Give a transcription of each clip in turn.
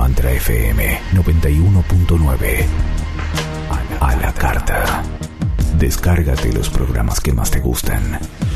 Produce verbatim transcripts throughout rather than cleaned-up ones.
Mantra F M noventa y uno punto nueve. A la carta. Descárgate los programas que más te gustan.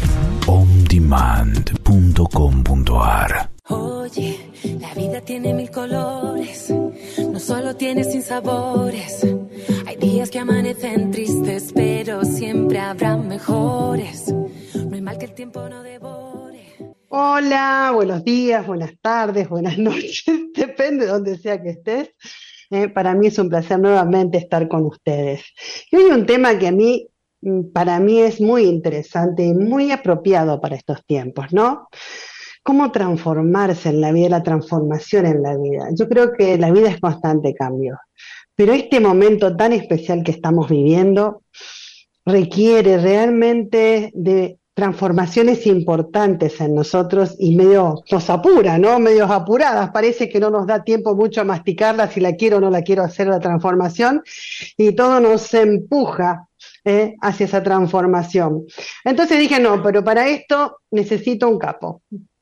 on demand punto com punto a r. Oye, la vida tiene mil colores, no solo tiene sinsabores. Hay días que amanecen tristes, pero siempre habrá mejores. No hay mal que el tiempo no devore. Hola, buenos días, buenas tardes, buenas noches, depende de donde sea que estés. Eh, para mí es un placer nuevamente estar con ustedes. Y hoy un tema que a mí, para mí es muy interesante y muy apropiado para estos tiempos, ¿no? ¿Cómo transformarse en la vida, la transformación en la vida? Yo creo que la vida es constante cambio, pero este momento tan especial que estamos viviendo requiere realmente de transformaciones importantes en nosotros y medio nos apura, ¿no? Medios apuradas, parece que no nos da tiempo mucho a masticarla, si la quiero o no la quiero hacer la transformación, y todo nos empuja eh, hacia esa transformación. Entonces dije, no, pero para esto necesito un capo.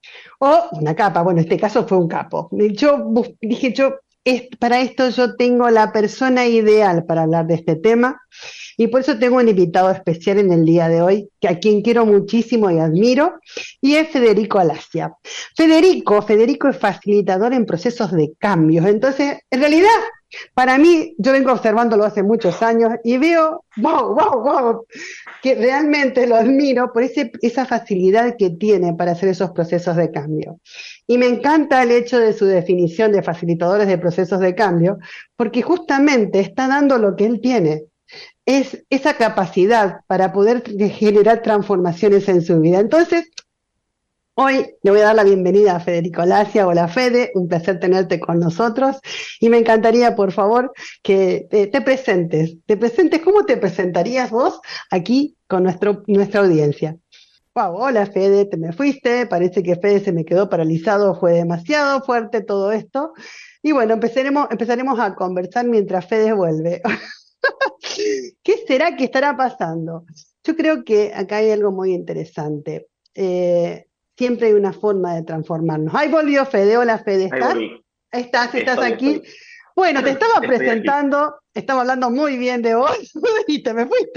O una capa, bueno, en este caso fue un capo. Yo bus- dije, yo, es, para esto yo tengo la persona ideal para hablar de este tema, y por eso tengo un invitado especial en el día de hoy, que a quien quiero muchísimo y admiro, y es Federico Alasia. Federico, Federico es facilitador en procesos de cambios. Entonces, en realidad, para mí, yo vengo observándolo hace muchos años y veo, wow, wow, wow, que realmente lo admiro por ese, esa facilidad que tiene para hacer esos procesos de cambio. Y me encanta el hecho de su definición de facilitadores de procesos de cambio, porque justamente está dando lo que él tiene, es esa capacidad para poder generar transformaciones en su vida. Entonces, hoy le voy a dar la bienvenida a Federico Alasia. Hola Fede, un placer tenerte con nosotros y me encantaría, por favor, que te, te presentes. Te presentes, ¿cómo te presentarías vos aquí con nuestro, nuestra audiencia? Wow, hola Fede, te me fuiste, parece que Fede se me quedó paralizado, fue demasiado fuerte todo esto. Y bueno, empezaremos, empezaremos a conversar mientras Fede vuelve. ¿Qué será que estará pasando? Yo creo que acá hay algo muy interesante. Eh, siempre hay una forma de transformarnos. Ahí volvió Fede. Hola Fede, Ahí ¿estás? volví. ¿Estás? ¿Estás Estoy, aquí? estoy. Bueno, te estaba Estoy aquí. presentando, estaba hablando muy bien de vos y te me fuiste.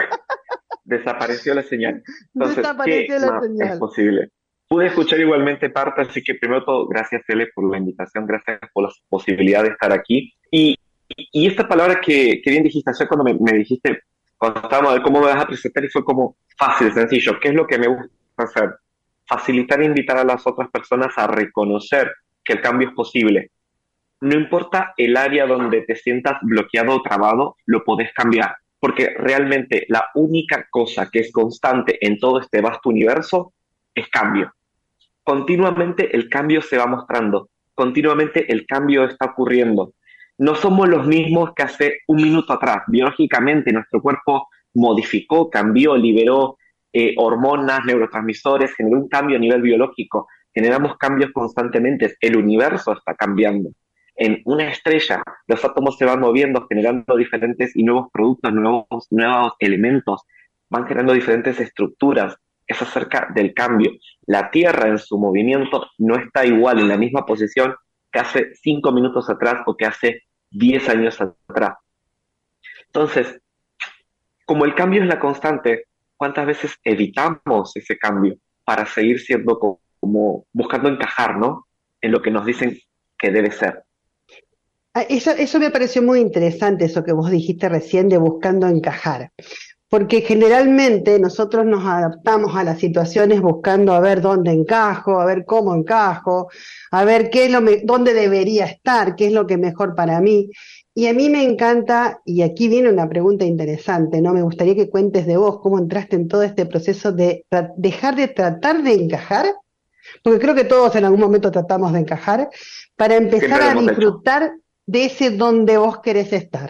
Desapareció la señal. Entonces, Desapareció ¿qué la más es señal. posible? Pude escuchar igualmente parte, así que primero todo, gracias, Ele, por la invitación, gracias por la posibilidad de estar aquí. Y, y esta palabra que, que bien dijiste, ayer cuando me, me dijiste, cuando estábamos a ver cómo me vas a presentar, y fue como fácil, sencillo. ¿Qué es lo que me gusta hacer? Facilitar e invitar a las otras personas a reconocer que el cambio es posible. No importa el área donde te sientas bloqueado o trabado, lo podés cambiar, porque realmente la única cosa que es constante en todo este vasto universo es cambio. Continuamente el cambio se va mostrando, continuamente el cambio está ocurriendo. No somos los mismos que hace un minuto atrás. Biológicamente nuestro cuerpo modificó, cambió, liberó eh, hormonas, neurotransmisores, generó un cambio a nivel biológico. Generamos cambios constantemente, el universo está cambiando. En una estrella, los átomos se van moviendo, generando diferentes y nuevos productos, nuevos, nuevos elementos, van generando diferentes estructuras. Es acerca del cambio. La Tierra en su movimiento no está igual en la misma posición que hace cinco minutos atrás o que hace diez años atrás. Entonces, como el cambio es la constante, ¿cuántas veces evitamos ese cambio para seguir siendo como, como buscando encajar, ¿no? En lo que nos dicen que debe ser. Ah, Eso, eso me pareció muy interesante, eso que vos dijiste recién de buscando encajar. Porque generalmente nosotros nos adaptamos a las situaciones buscando a ver dónde encajo, a ver cómo encajo, a ver qué es lo me- dónde debería estar, qué es lo que es mejor para mí. Y a mí me encanta, y aquí viene una pregunta interesante, ¿no? Me gustaría que cuentes de vos cómo entraste en todo este proceso de tra- dejar de tratar de encajar, porque creo que todos en algún momento tratamos de encajar, para empezar Siempre lo a hemos hecho. disfrutar de ese donde vos querés estar.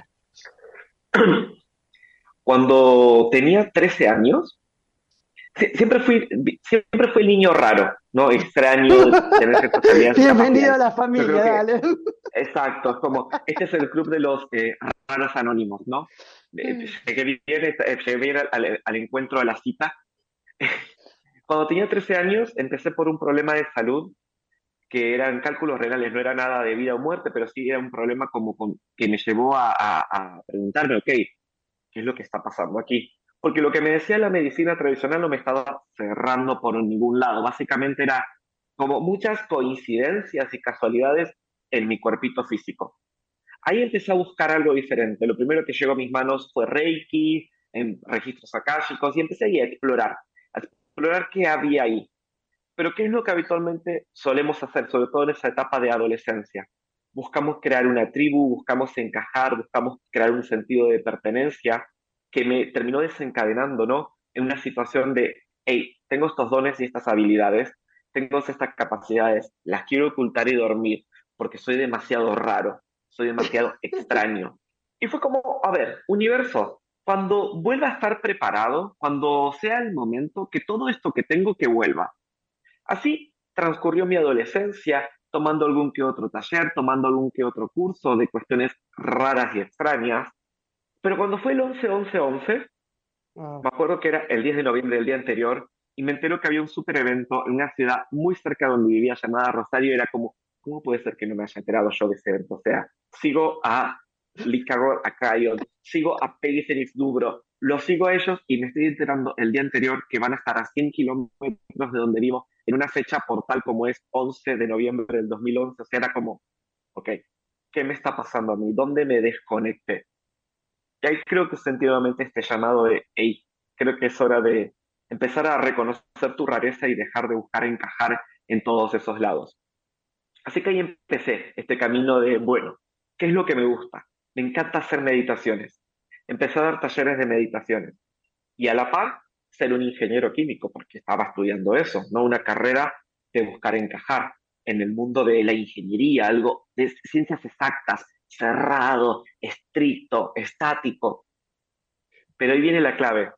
Cuando tenía trece años, sie- siempre fui, siempre fui el niño raro, ¿no? Extraño, de tener ciertas habilidades Bienvenido a capacidades. la Yo familia, creo que, dale. exacto, es como, este es el club de los eh, raros anónimos, ¿no? Eh, Llegué bien, eh, llegué bien al, al- al encuentro de la cita. Cuando tenía trece años, empecé por un problema de salud que eran cálculos renales, no era nada de vida o muerte, pero sí era un problema como con- que me llevó a, a- a preguntarme, ok, ¿qué es lo que está pasando aquí? Porque lo que me decía la medicina tradicional no me estaba cerrando por ningún lado, básicamente era como muchas coincidencias y casualidades en mi cuerpito físico. Ahí empecé a buscar algo diferente. Lo primero que llegó a mis manos fue Reiki, en registros akáshicos, y empecé ahí a explorar, a explorar qué había ahí. Pero ¿qué es lo que habitualmente solemos hacer, sobre todo en esa etapa de adolescencia? Buscamos crear una tribu, buscamos encajar, buscamos crear un sentido de pertenencia que me terminó desencadenando, ¿no? En una situación de, hey, tengo estos dones y estas habilidades, tengo estas capacidades, las quiero ocultar y dormir porque soy demasiado raro, soy demasiado extraño. Y fue como, a ver, universo, cuando vuelva a estar preparado, cuando sea el momento, que todo esto que tengo que vuelva. Así transcurrió mi adolescencia, tomando algún que otro taller, tomando algún que otro curso de cuestiones raras y extrañas. Pero cuando fue el once once once, Wow. me acuerdo que era el diez de noviembre del día anterior, y me entero que había un super evento en una ciudad muy cerca de donde vivía llamada Rosario, y era como, ¿cómo puede ser que no me haya enterado yo de ese evento? O sea, sigo a Licagor, a Cayon, sigo a Peggy Phoenix Dubro, los sigo a ellos y me estoy enterando el día anterior que van a estar a cien kilómetros de donde vivo en una fecha portal como es once de noviembre del dos mil once. O sea, era como, ok, ¿qué me está pasando a mí? ¿Dónde me desconecté? Y ahí creo que sentí nuevamente este llamado de, hey, creo que es hora de empezar a reconocer tu rareza y dejar de buscar encajar en todos esos lados. Así que ahí empecé este camino de, bueno, ¿qué es lo que me gusta? Me encanta hacer meditaciones. Empecé a dar talleres de meditaciones y a la par ser un ingeniero químico, porque estaba estudiando eso, no una carrera de buscar encajar en el mundo de la ingeniería, algo de ciencias exactas, cerrado, estricto, estático. Pero ahí viene la clave,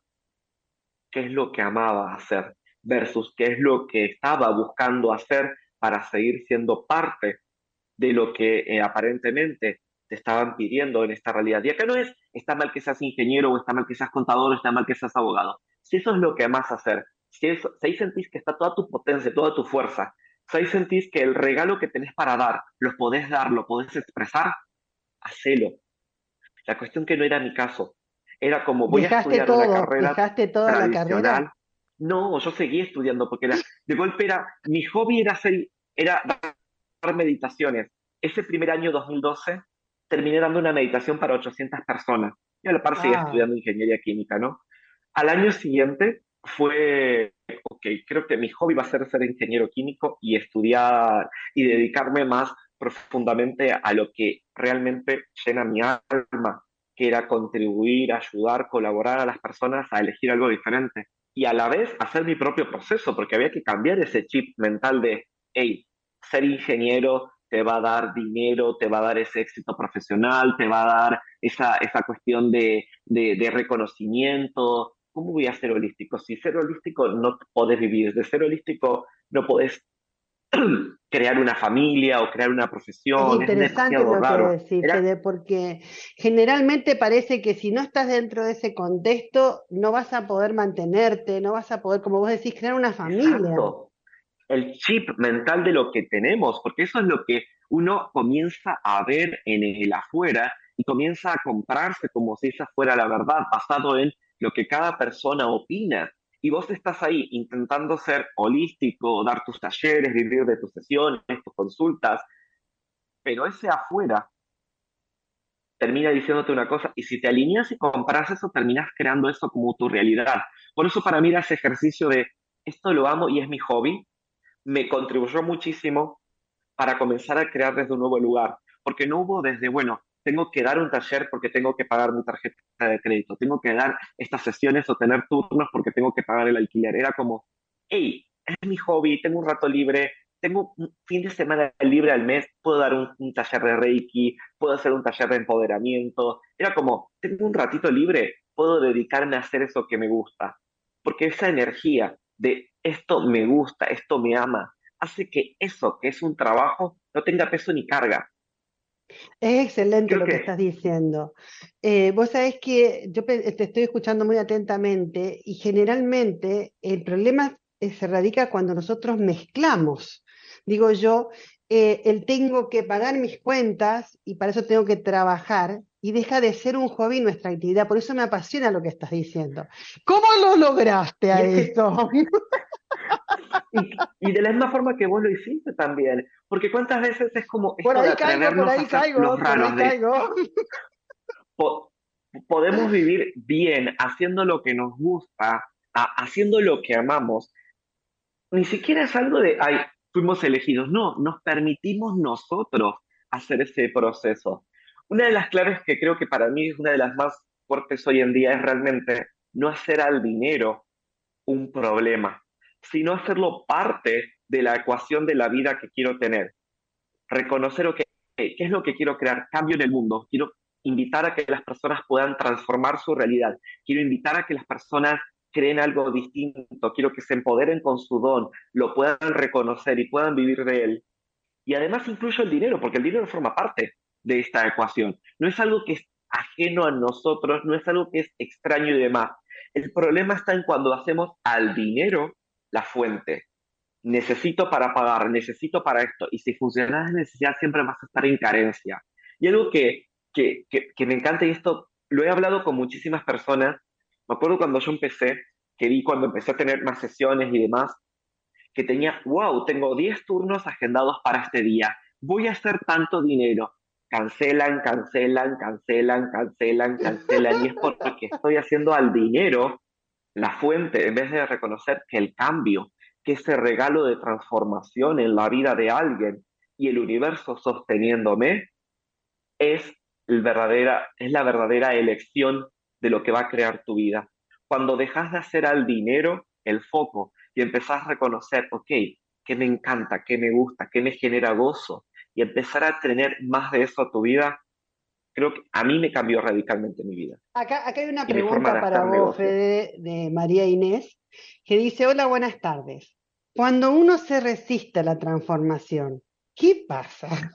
qué es lo que amaba hacer versus qué es lo que estaba buscando hacer para seguir siendo parte de lo que eh, aparentemente te estaban pidiendo en esta realidad. Y acá no es, está mal que seas ingeniero o está mal que seas contador o está mal que seas abogado. Si eso es lo que amas hacer, si, eso, si ahí sentís que está toda tu potencia, toda tu fuerza, si ahí sentís que el regalo que tenés para dar, lo podés dar, lo podés expresar, hacelo. La cuestión que no era mi caso. Era como voy a ¿Dejaste estudiar una todo? carrera ¿Dejaste toda la tradicional. carrera? No, yo seguí estudiando porque era, de golpe era, mi hobby era hacer, era dar meditaciones. Ese primer año, dos mil doce, terminé dando una meditación para ochocientas personas. Y a la par seguía Wow. estudiando ingeniería química, ¿no? Al año siguiente fue, ok, creo que mi hobby va a ser ser ingeniero químico y estudiar y dedicarme más profundamente a lo que realmente llena mi alma, que era contribuir, ayudar, colaborar a las personas a elegir algo diferente y a la vez hacer mi propio proceso, porque había que cambiar ese chip mental de, hey, ser ingeniero te va a dar dinero, te va a dar ese éxito profesional, te va a dar esa, esa cuestión de, de, de reconocimiento. ¿Cómo voy a ser holístico? Si ser holístico no podés vivir, de ser holístico no podés crear una familia o crear una Es profesión, es interesante demasiado lo que raro. decís, Era Fede, porque generalmente parece que si no estás dentro de ese contexto, no vas a poder mantenerte, no vas a poder, como vos decís, crear una familia. exacto, el chip mental de lo que tenemos, porque eso es lo que uno comienza a ver en el afuera y comienza a comprarse como si esa fuera la verdad, basado en lo que cada persona opina. Y vos estás ahí intentando ser holístico, dar tus talleres, vivir de tus sesiones, tus consultas, pero ese afuera termina diciéndote una cosa y si te alineas y compras eso, terminas creando eso como tu realidad. Por eso para mí era ese ejercicio de esto lo amo y es mi hobby, me contribuyó muchísimo para comenzar a crear desde un nuevo lugar, porque no hubo desde, bueno, tengo que dar un taller porque tengo que pagar mi tarjeta de crédito, tengo que dar estas sesiones o tener turnos porque tengo que pagar el alquiler. Era como, hey, es mi hobby, tengo un rato libre, tengo un fin de semana libre al mes, puedo dar un, un taller de Reiki, puedo hacer un taller de empoderamiento. Era como, tengo un ratito libre, puedo dedicarme a hacer eso que me gusta, porque esa energía de esto me gusta, esto me ama, hace que eso, que es un trabajo, no tenga peso ni carga. Es excelente Creo lo que que, estás diciendo. Eh, vos sabés que yo pe- te estoy escuchando muy atentamente y generalmente el problema eh, se radica cuando nosotros mezclamos, digo yo, eh, el tengo que pagar mis cuentas y para eso tengo que trabajar y deja de ser un hobby nuestra actividad. Por eso me apasiona lo que estás diciendo. ¿Cómo lo lograste Y a es que, eso? y, y de la misma forma que vos lo hiciste también, porque cuántas veces es como Por esto de ahí caigo, por atrevernos a ahí ser los caigo, por ahí raros, de caigo. po- podemos vivir bien haciendo lo que nos gusta, a- haciendo lo que amamos. Ni siquiera es algo de, ay, fuimos elegidos. No, nos permitimos nosotros hacer ese proceso. Una de las claves que creo que para mí es una de las más fuertes hoy en día es realmente no hacer al dinero un problema, sino hacerlo parte de la ecuación de la vida que quiero tener. Reconocer, ok, ¿qué es lo que quiero crear? Cambio en el mundo. Quiero invitar a que las personas puedan transformar su realidad. Quiero invitar a que las personas creen algo distinto. Quiero que se empoderen con su don, lo puedan reconocer y puedan vivir de él. Y además incluyo el dinero, porque el dinero forma parte de esta ecuación. No es algo que es ajeno a nosotros, no es algo que es extraño y demás. El problema está en cuando hacemos al dinero la fuente. Necesito para pagar, necesito para esto. Y si funcionas de necesidad, siempre vas a estar en carencia. Y algo que, que, que, que me encanta, y esto lo he hablado con muchísimas personas, me acuerdo cuando yo empecé, que vi cuando empecé a tener más sesiones y demás, que tenía, wow, tengo diez turnos agendados para este día, voy a hacer tanto dinero. Cancelan, cancelan, cancelan, cancelan, cancelan. Y es porque estoy haciendo al dinero la fuente, en vez de reconocer que el cambio, que ese regalo de transformación en la vida de alguien y el universo sosteniéndome, es, el verdadera, es la verdadera elección de lo que va a crear tu vida. Cuando dejas de hacer al dinero el foco y empezás a reconocer, ok, qué me encanta, qué me gusta, qué me genera gozo, y empezar a tener más de eso a tu vida, creo que a mí me cambió radicalmente mi vida Acá, acá hay una y mi forma pregunta de para hacer vos, negocios. Fede, de María Inés, que dice, hola, buenas tardes. Cuando uno se resiste a la transformación, ¿qué pasa?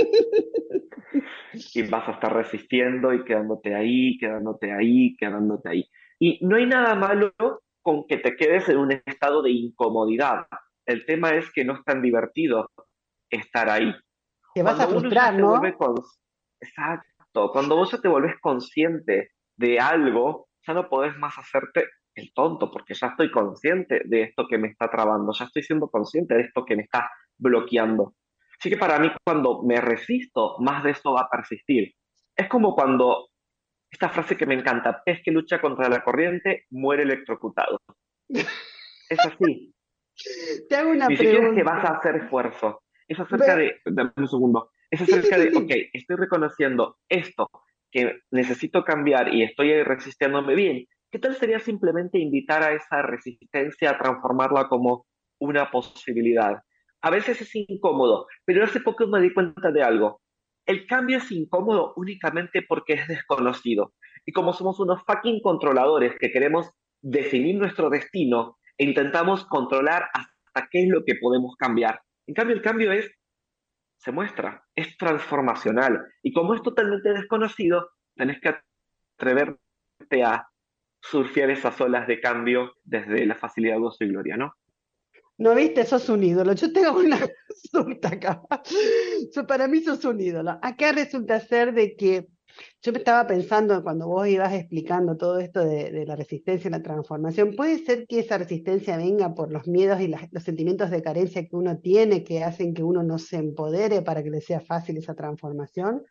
Y vas a estar resistiendo y quedándote ahí, quedándote ahí, quedándote ahí. Y no hay nada malo con que te quedes en un estado de incomodidad. El tema es que no es tan divertido estar ahí. Te vas a Cuando uno ya frustrar, se vuelve ¿no? con... Exacto, cuando vos ya te vuelves consciente de algo, ya no podés más hacerte el tonto, porque ya estoy consciente de esto que me está trabando, ya estoy siendo consciente de esto que me está bloqueando. Así que para mí, cuando me resisto, más de eso va a persistir. Es como cuando, esta frase que me encanta, pez que lucha contra la corriente, muere electrocutado. Es así. Te hago una Ni siquiera es que pregunta. vas a hacer esfuerzo. Es acerca Ve- de, dame un segundo, es Sí, sí, acerca sí, de, ok, sí. estoy reconociendo esto que necesito cambiar y estoy ahí resistiéndome bien. ¿Qué tal sería simplemente invitar a esa resistencia a transformarla como una posibilidad? A veces es incómodo, pero hace poco me di cuenta de algo. El cambio es incómodo únicamente porque es desconocido. Y como somos unos fucking controladores que queremos definir nuestro destino, e intentamos controlar hasta qué es lo que podemos cambiar. En cambio, el cambio es, se muestra, es transformacional. Y como es totalmente desconocido, tenés que atreverte a surfear esas olas de cambio desde la facilidad, gozo y gloria, ¿no? No viste, sos un ídolo. Yo tengo una consulta acá. So, para mí sos un ídolo. Acá resulta ser de que yo me estaba pensando cuando vos ibas explicando todo esto de, de la resistencia y la transformación, ¿puede ser que esa resistencia venga por los miedos y las- los sentimientos de carencia que uno tiene que hacen que uno no se empodere para que le sea fácil esa transformación?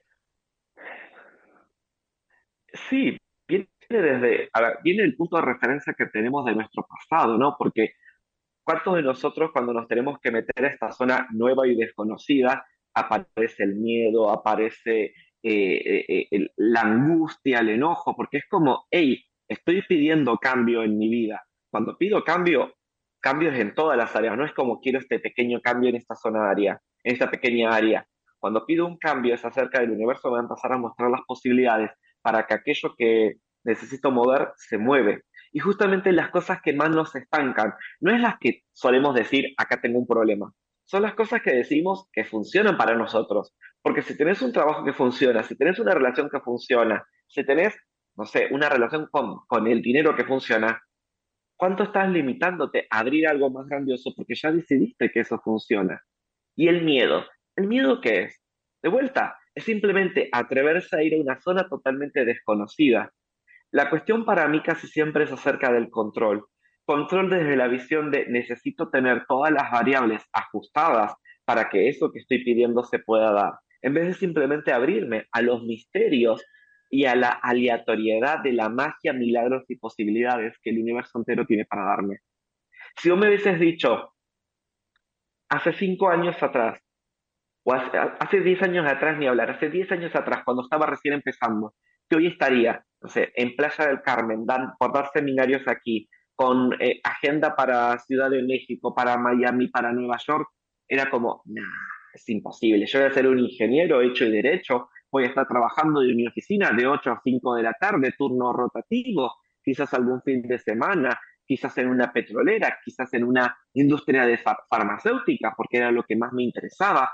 Sí, viene desde, a ver, viene el punto de referencia que tenemos de nuestro pasado, ¿no? Porque ¿cuántos de nosotros cuando nos tenemos que meter a esta zona nueva y desconocida, aparece el miedo, aparece eh, eh, eh, el- la angustia, el enojo? Porque es como, hey, estoy pidiendo cambio en mi vida. Cuando pido cambio, cambios en todas las áreas. No es como quiero este pequeño cambio en esta zona área, en esta pequeña área. Cuando pido un cambio es acerca del universo, me va a empezar a mostrar las posibilidades para que aquello que necesito mover se mueve. Y justamente las cosas que más nos estancan no es las que solemos decir, acá tengo un problema. Son las cosas que decimos que funcionan para nosotros. Porque si tenés un trabajo que funciona, si tenés una relación que funciona, si tenés, no sé, una relación con, con el dinero que funciona, ¿cuánto estás limitándote a abrir algo más grandioso? Porque ya decidiste que eso funciona. ¿Y el miedo? ¿El miedo qué es? De vuelta, es simplemente atreverse a ir a una zona totalmente desconocida. La cuestión para mí casi siempre es acerca del control. Control desde la visión de necesito tener todas las variables ajustadas para que eso que estoy pidiendo se pueda dar, en vez de simplemente abrirme a los misterios y a la aleatoriedad de la magia, milagros y posibilidades que el universo entero tiene para darme. Si vos me hubieses dicho hace cinco años atrás, o hace, hace diez años atrás ni hablar, hace diez años atrás, cuando estaba recién empezando, que hoy estaría, no sé, en Playa del Carmen, dan, por dar seminarios aquí, con eh, agenda para Ciudad de México, para Miami, para Nueva York, era como, nah, es imposible. Yo voy a ser un ingeniero hecho y derecho, voy a estar trabajando en mi oficina de ocho a cinco de la tarde, turno rotativo, quizás algún fin de semana, quizás en una petrolera, quizás en una industria de far farmacéutica, porque era lo que más me interesaba.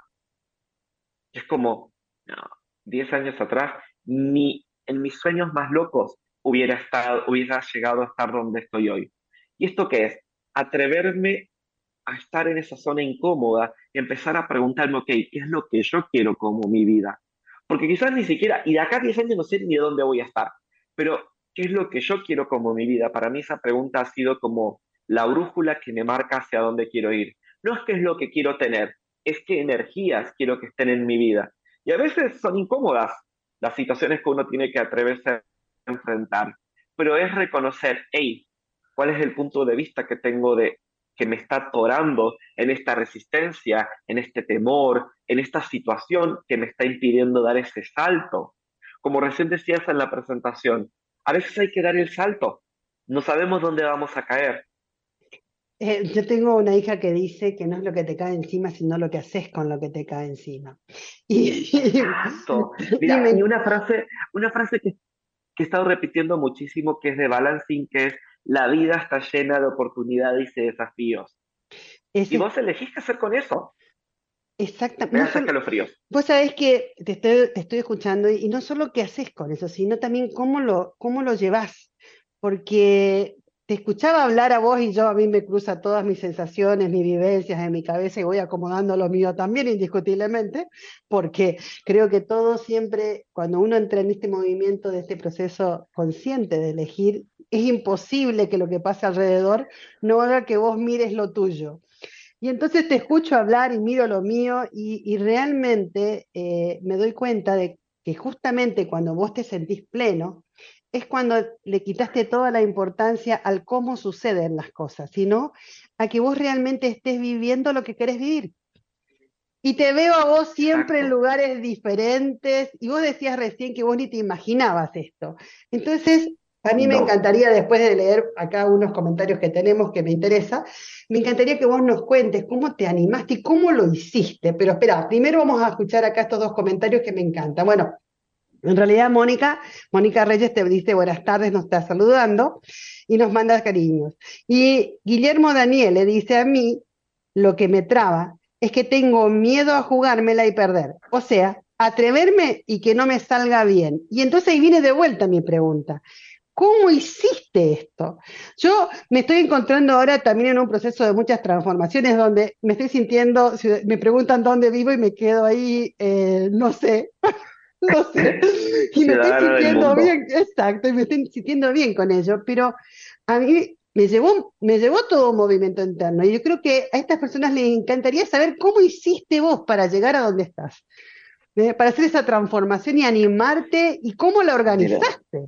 Es como, no, diez años atrás, ni en mis sueños más locos hubiera estado, hubiera llegado a estar donde estoy hoy. ¿Y esto qué es? Atreverme a estar en esa zona incómoda y empezar a preguntarme, ok, ¿qué es lo que yo quiero como mi vida? Porque quizás ni siquiera, y de acá a diez años no sé ni dónde voy a estar, pero ¿qué es lo que yo quiero como mi vida? Para mí esa pregunta ha sido como la brújula que me marca hacia dónde quiero ir. No es qué es lo que quiero tener, es qué energías quiero que estén en mi vida. Y a veces son incómodas las situaciones que uno tiene que atreverse a enfrentar, pero es reconocer, hey, ¿cuál es el punto de vista que tengo de que me está atorando en esta resistencia, en este temor, en esta situación que me está impidiendo dar ese salto? Como recién decías en la presentación, a veces hay que dar el salto, no sabemos dónde vamos a caer. Eh, yo tengo una hija que dice que no es lo que te cae encima, sino lo que haces con lo que te cae encima. Y, Exacto. y Mira, y me, una frase, una frase que, que he estado repitiendo muchísimo, que es de balancing, que es, la vida está llena de oportunidades y desafíos. es, Y vos elegís qué hacer con eso. exacta, Me no das solo, escalofríos. vos sabés que te estoy, te estoy escuchando y no solo qué haces con eso, sino también cómo lo, cómo lo llevas, porque te escuchaba hablar a vos y yo a mí me cruza todas mis sensaciones, mis vivencias en mi cabeza y voy acomodando lo mío también indiscutiblemente, porque creo que todo siempre, cuando uno entra en este movimiento de este proceso consciente de elegir, es imposible que lo que pase alrededor no haga que vos mires lo tuyo. Y entonces te escucho hablar y miro lo mío y, y realmente eh, me doy cuenta de que justamente cuando vos te sentís pleno, es cuando le quitaste toda la importancia al cómo suceden las cosas, sino a que vos realmente estés viviendo lo que querés vivir. Y te veo a vos siempre en Exacto. lugares diferentes, y vos decías recién que vos ni te imaginabas esto. Entonces, a mí me No. encantaría, después de leer acá unos comentarios que tenemos que me interesa, me encantaría que vos nos cuentes cómo te animaste y cómo lo hiciste. Pero espera, primero vamos a escuchar acá estos dos comentarios que me encantan. Bueno, en realidad Mónica, Mónica Reyes te dice buenas tardes, nos está saludando y nos manda cariños. Y Guillermo Daniel le dice a mí, lo que me traba es que tengo miedo a jugármela y perder. O sea, atreverme y que no me salga bien. Y entonces ahí viene de vuelta mi pregunta. ¿Cómo hiciste esto? Yo me estoy encontrando ahora también en un proceso de muchas transformaciones donde me estoy sintiendo, si me preguntan dónde vivo y me quedo ahí, eh, no sé, no sé, y me estoy Ciudadana del sintiendo mundo. bien, exacto, y me estoy sintiendo bien con ello, pero a mí me llevó, me llevó todo un movimiento interno, y yo creo que a estas personas les encantaría saber cómo hiciste vos para llegar a donde estás, ¿eh? Para hacer esa transformación y animarte, y cómo la Mira, organizaste.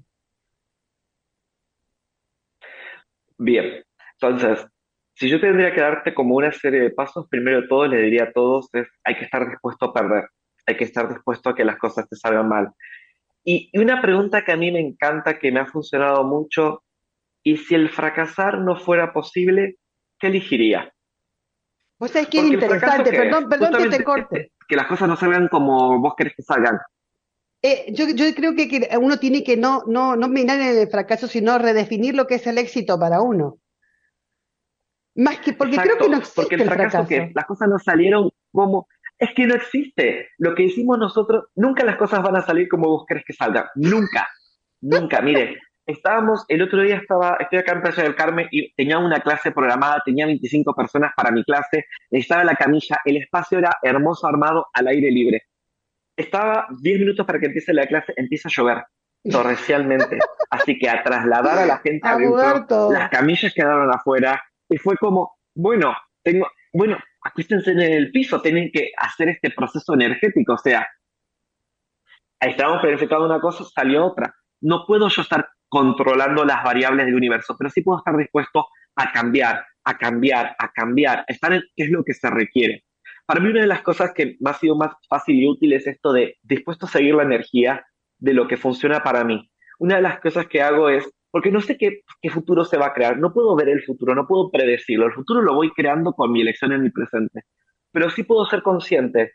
bien. Entonces, si yo tendría que darte como una serie de pasos, primero de todo le diría a todos es, hay que estar dispuesto a perder, hay que estar dispuesto a que las cosas te salgan mal. Y, y una pregunta que a mí me encanta, que me ha funcionado mucho, y si el fracasar no fuera posible, ¿qué elegiría? Vos sabés que es Porque el fracaso, interesante, ¿qué es? perdón, perdón que te Justamente corte. que las cosas no salgan como vos querés que salgan. Eh, yo, yo creo que, que uno tiene que no, no, no mirar en el fracaso, sino redefinir lo que es el éxito para uno. Más que, porque creo que no Exacto, porque existe el el fracaso que fracaso. las cosas no salieron como, es que no existe. Lo que hicimos nosotros, nunca las cosas van a salir como vos crees que salgan. Nunca, nunca. Mire, estábamos, el otro día estaba, estoy acá en Playa del Carmen y tenía una clase programada, tenía veinticinco personas para mi clase, estaba la camilla, el espacio era hermoso, armado al aire libre. Estaba diez minutos para que empiece la clase, empieza a llover torrencialmente. Así que a trasladar a la gente A adentro, mudar todo. las camillas quedaron afuera y fue como, bueno, tengo, bueno, acuéstense en el piso, tienen que hacer este proceso energético, o sea, estábamos planificando una cosa, salió otra. No puedo yo estar controlando las variables del universo, pero sí puedo estar dispuesto a cambiar, a cambiar, a cambiar, a estar en qué es lo que se requiere. Para mí una de las cosas que me ha sido más fácil y útil es esto de dispuesto a seguir la energía de lo que funciona para mí. Una de las cosas que hago es, porque no sé qué, qué futuro se va a crear, no puedo ver el futuro, no puedo predecirlo, el futuro lo voy creando con mi elección en mi presente, pero sí puedo ser consciente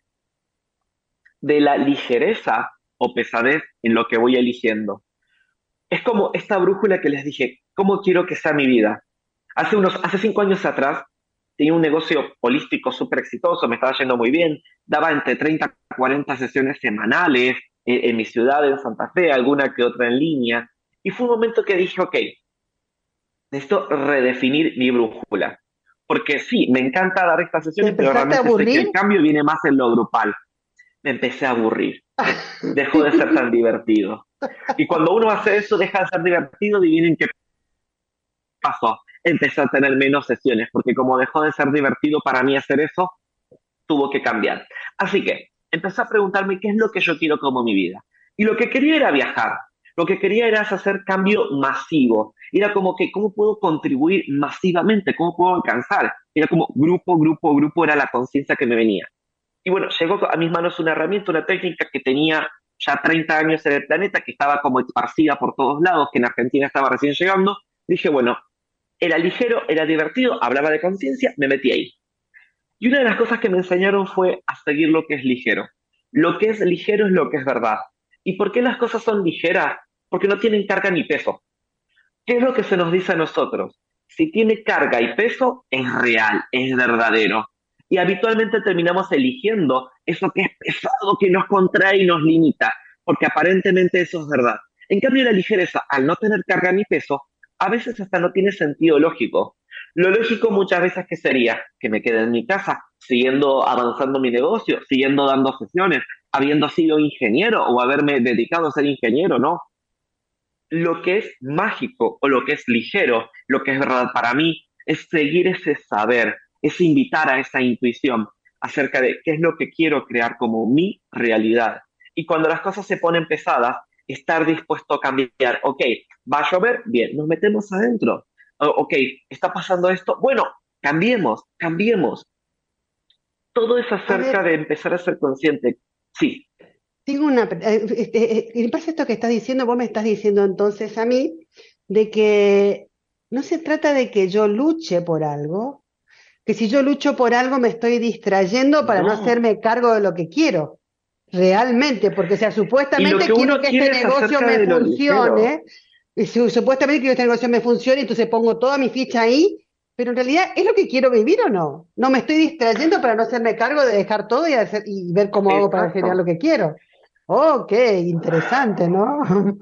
de la ligereza o pesadez en lo que voy eligiendo. Es como esta brújula que les dije, ¿cómo quiero que sea mi vida? Hace unos, hace cinco años atrás tenía un negocio holístico súper exitoso, me estaba yendo muy bien, daba entre treinta a cuarenta sesiones semanales en, en mi ciudad, en Santa Fe, alguna que otra en línea, y fue un momento que dije, ok, necesito redefinir mi brújula, porque sí, me encanta dar estas ¿Te sesiones, pero empezaste a realmente sé que aburrir? el cambio viene más en lo grupal. Me empecé a aburrir, dejó de ser tan divertido. Y cuando uno hace eso, deja de ser divertido, adivinen qué pasó. Empecé a tener menos sesiones, porque como dejó de ser divertido para mí hacer eso, tuvo que cambiar. Así que empecé a preguntarme qué es lo que yo quiero como mi vida. Y lo que quería era viajar. Lo que quería era hacer cambio masivo. Era como que, ¿cómo puedo contribuir masivamente? ¿Cómo puedo alcanzar? Era como grupo, grupo, grupo, era la conciencia que me venía. Y bueno, llegó a mis manos una herramienta, una técnica que tenía ya treinta años en el planeta, que estaba como esparcida por todos lados, que en Argentina estaba recién llegando. Dije, bueno, era ligero, era divertido, hablaba de conciencia, me metí ahí. Y una de las cosas que me enseñaron fue a seguir lo que es ligero. Lo que es ligero es lo que es verdad. ¿Y por qué las cosas son ligeras? Porque no tienen carga ni peso. ¿Qué es lo que se nos dice a nosotros? Si tiene carga y peso, es real, es verdadero. Y habitualmente terminamos eligiendo eso que es pesado, que nos contrae y nos limita, porque aparentemente eso es verdad. En cambio, la ligereza, al no tener carga ni peso, a veces hasta no tiene sentido lógico. Lo lógico muchas veces que sería que me quede en mi casa, siguiendo avanzando mi negocio, siguiendo dando sesiones, habiendo sido ingeniero o haberme dedicado a ser ingeniero, ¿no? Lo que es mágico o lo que es ligero, lo que es verdad para mí, es seguir ese saber, es invitar a esa intuición acerca de qué es lo que quiero crear como mi realidad. Y cuando las cosas se ponen pesadas, estar dispuesto a cambiar. Ok, va a llover, bien, nos metemos adentro. O- ok, está pasando esto, bueno, cambiemos, cambiemos. Todo es A ver, acerca de empezar a ser consciente. Sí, tengo una... pre- eh, este, eh, en base a esto que estás diciendo, vos me estás diciendo entonces a mí de que no se trata de que yo luche por algo, que si yo lucho por algo me estoy distrayendo para no no. hacerme cargo de lo que quiero, realmente, porque o sea, Y lo supuestamente que quiero uno que este quiere es negocio acerca me de lo ligero. funcione, y su- supuestamente quiero que este negocio me funcione, entonces pongo toda mi ficha ahí, pero en realidad, ¿es lo que quiero vivir o no? No me estoy distrayendo para no hacerme cargo de dejar todo y, hacer, y ver cómo hago para generar lo Exacto. que quiero. Oh, qué interesante, ¿no?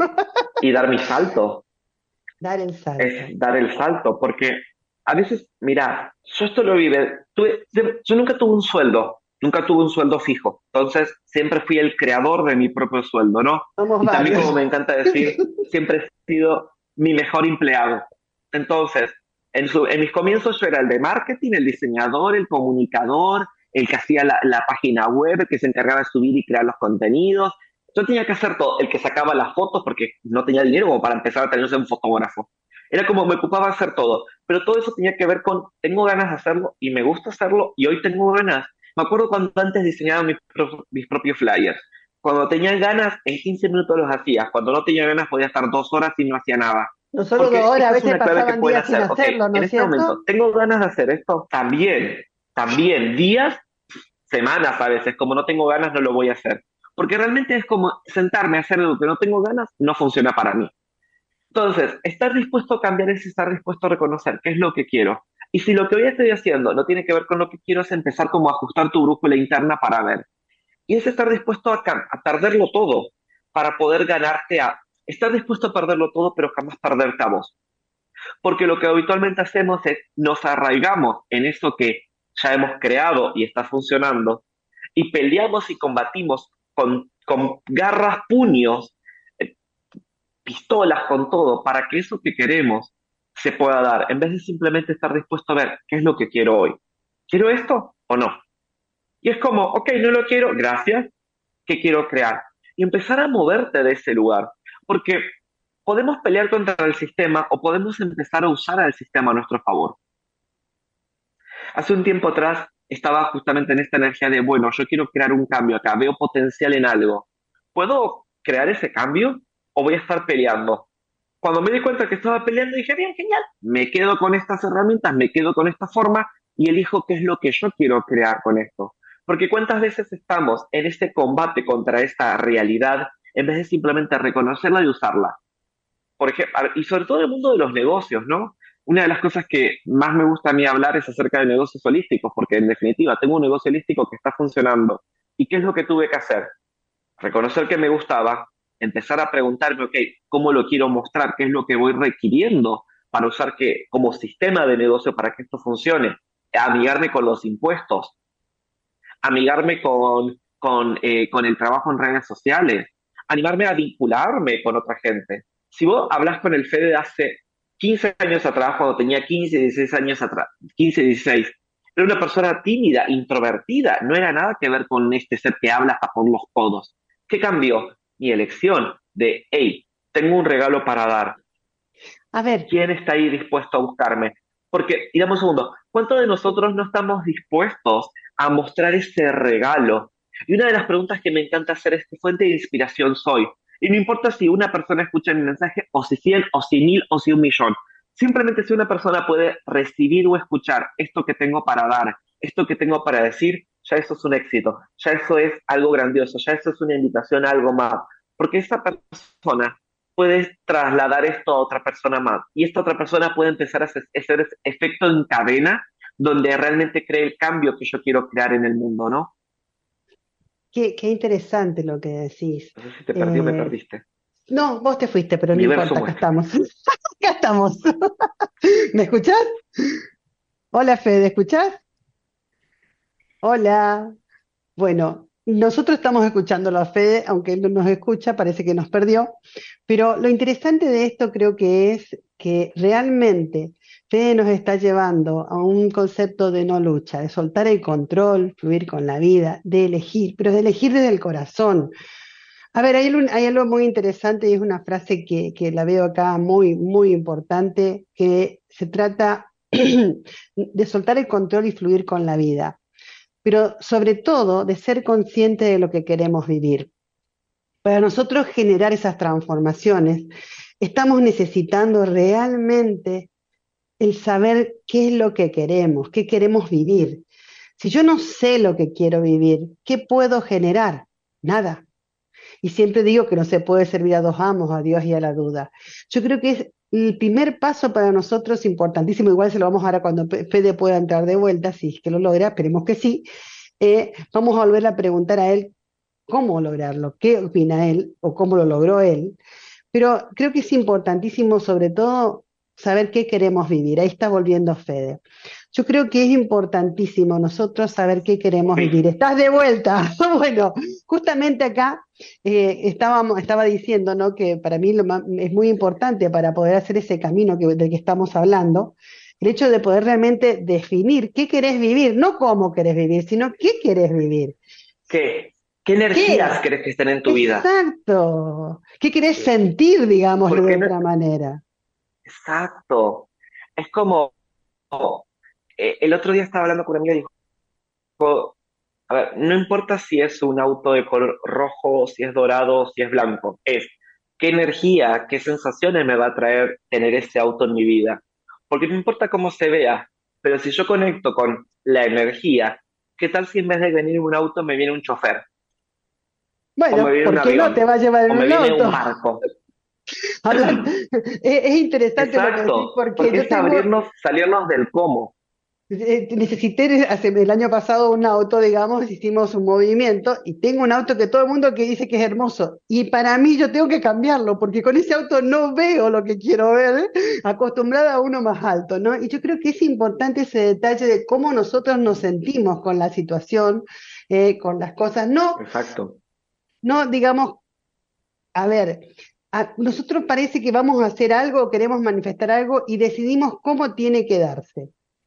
Y dar mi salto. Dar el Es salto. dar el salto, porque a veces, mira, yo esto lo vive, tuve- yo nunca tuve un sueldo, nunca tuve un sueldo fijo, entonces siempre fui el creador de mi propio sueldo, ¿no? Somos Y también varios. como me encanta decir, siempre he sido mi mejor empleado. Entonces, en, su, en mis comienzos yo era el de marketing, el diseñador, el comunicador, el que hacía la, la página web, el que se encargaba de subir y crear los contenidos. Yo tenía que hacer todo, el que sacaba las fotos porque no tenía dinero como para empezar a tener un fotógrafo. Era como me ocupaba hacer todo, pero todo eso tenía que ver con, tengo ganas de hacerlo y me gusta hacerlo y hoy tengo ganas. Me acuerdo cuando antes diseñaba mis, pro- mis propios flyers. Cuando tenía ganas, en quince minutos los hacía. Cuando no tenía ganas, podía estar dos horas y no hacía nada. No solo dos Porque horas, a esta es veces una clave que pasaban pueden días sin hacer. Ok, hacerlo, ¿no en es este momento, cierto? ¿tengo ganas de hacer esto? También, también, días, semanas a veces, como no tengo ganas, no lo voy a hacer. Porque realmente es como sentarme a hacer algo que no tengo ganas, no funciona para mí. Entonces, estar dispuesto a cambiar es estar dispuesto a reconocer qué es lo que quiero. Y si lo que hoy estoy haciendo no tiene que ver con lo que quiero, es empezar como a ajustar tu brújula interna para ver. Y es estar dispuesto a, a perderlo todo para poder ganarte a estar dispuesto a perderlo todo, pero jamás perderte a vos. Porque lo que habitualmente hacemos es nos arraigamos en eso que ya hemos creado y está funcionando y peleamos y combatimos con, con garras, puños, eh, pistolas, con todo, para que eso que queremos se pueda dar, en vez de simplemente estar dispuesto a ver qué es lo que quiero hoy. ¿Quiero esto o no? Y es como, ok, no lo quiero, gracias, ¿qué quiero crear? Y empezar a moverte de ese lugar, porque podemos pelear contra el sistema o podemos empezar a usar al sistema a nuestro favor. Hace un tiempo atrás estaba justamente en esta energía de, bueno, yo quiero crear un cambio acá, veo potencial en algo. ¿Puedo crear ese cambio o voy a estar peleando? Cuando me di cuenta que estaba peleando, dije, bien, genial, me quedo con estas herramientas, me quedo con esta forma y elijo qué es lo que yo quiero crear con esto. Porque cuántas veces estamos en este combate contra esta realidad en vez de simplemente reconocerla y usarla. Por ejemplo, y sobre todo en el mundo de los negocios, ¿no? Una de las cosas que más me gusta a mí hablar es acerca de negocios holísticos, porque en definitiva tengo un negocio holístico que está funcionando. ¿Y qué es lo que tuve que hacer? Reconocer que me gustaba, empezar a preguntarme, ok, ¿cómo lo quiero mostrar? ¿Qué es lo que voy requiriendo para usar que, como sistema de negocio para que esto funcione? Amigarme con los impuestos, amigarme con, con, eh, con el trabajo en redes sociales, animarme a vincularme con otra gente. Si vos hablas con el Fede de hace quince años atrás, cuando tenía quince, dieciséis años atrás, quince, dieciséis, era una persona tímida, introvertida, no era nada que ver con este ser que habla hasta por los codos. ¿Qué cambió? Mi elección de, hey, tengo un regalo para dar. A ver, ¿Quién está ahí dispuesto a buscarme? Porque, y dame un segundo, ¿cuántos de nosotros no estamos dispuestos a mostrar ese regalo? Y una de las preguntas que me encanta hacer es: ¿qué fuente de inspiración soy? Y no importa si una persona escucha mi mensaje, o si cien, o si mil, o si un millón. Simplemente si una persona puede recibir o escuchar esto que tengo para dar, esto que tengo para decir, ya eso es un éxito, ya eso es algo grandioso, ya eso es una invitación a algo más. Porque esa persona puede trasladar esto a otra persona más. Y esta otra persona puede empezar a hacer ese efecto en cadena donde realmente cree el cambio que yo quiero crear en el mundo, ¿no? qué, qué interesante lo que decís. No sé si te perdí o me Eh, perdiste. no, vos te fuiste, pero no Universo importa, acá muestra. estamos. Acá estamos. ¿Me escuchás? Hola, Fede, ¿escuchás? Hola. Bueno, nosotros estamos escuchándolo a Fede, aunque él no nos escucha, parece que nos perdió, pero lo interesante de esto creo que es que realmente Fede nos está llevando a un concepto de no lucha, de soltar el control, fluir con la vida, de elegir, pero de elegir desde el corazón. A ver, hay, un- hay algo muy interesante y es una frase que, que la veo acá muy, muy importante, que se trata de soltar el control y fluir con la vida, pero sobre todo de ser consciente de lo que queremos vivir. Para nosotros generar esas transformaciones, estamos necesitando realmente el saber qué es lo que queremos, qué queremos vivir. Si yo no sé lo que quiero vivir, ¿qué puedo generar? Nada. Y siempre digo que no se puede servir a dos amos, a Dios y a la duda. Yo creo que es el primer paso para nosotros importantísimo. Igual se lo vamos a dar cuando Pe- Fede pueda entrar de vuelta, si es que lo logra, esperemos que sí. Eh, vamos a volver a preguntar a él cómo lograrlo, qué opina él o cómo lo logró él. Pero creo que es importantísimo, sobre todo, saber qué queremos vivir. Ahí está volviendo Fede. Yo creo que es importantísimo nosotros saber qué queremos Sí. vivir. ¿Estás de vuelta? Bueno, justamente acá eh, estábamos, estaba diciendo, ¿no?, que para mí lo más- es muy importante para poder hacer ese camino que, del que estamos hablando, el hecho de poder realmente definir qué querés vivir, no cómo querés vivir, sino qué querés vivir. ¿Qué? ¿Qué energías ¿Qué? crees que estén en tu vida? Exacto. ¿Qué querés sentir, digámoslo ¿Por de qué no? otra manera? Exacto. Es como, eh, el otro día estaba hablando con una amiga y dijo, a ver, no importa si es un auto de color rojo, si es dorado, si es blanco, es qué energía, qué sensaciones me va a traer tener ese auto en mi vida. Porque no importa cómo se vea, pero si yo conecto con la energía, ¿qué tal si en vez de venir un auto me viene un chofer? O me Bueno, viene un ¿por qué no avión, te va a llevar o en me un viene un auto? barco. Hablan- es, es interesante lo que decís Exacto, porque porque yo es tengo, abrirnos, salirnos del cómo. Eh, Necesité hace el año pasado un auto, digamos, hicimos un movimiento y tengo un auto que todo el mundo que dice que es hermoso y para mí yo tengo que cambiarlo porque con ese auto no veo lo que quiero ver, ¿eh? Acostumbrada a uno más alto, ¿no? Y yo creo que es importante ese detalle de cómo nosotros nos sentimos con la situación, eh, con las cosas, no, Exacto. no, digamos, a ver, a- nosotros parece que vamos a hacer algo, queremos manifestar algo y decidimos cómo tiene que darse.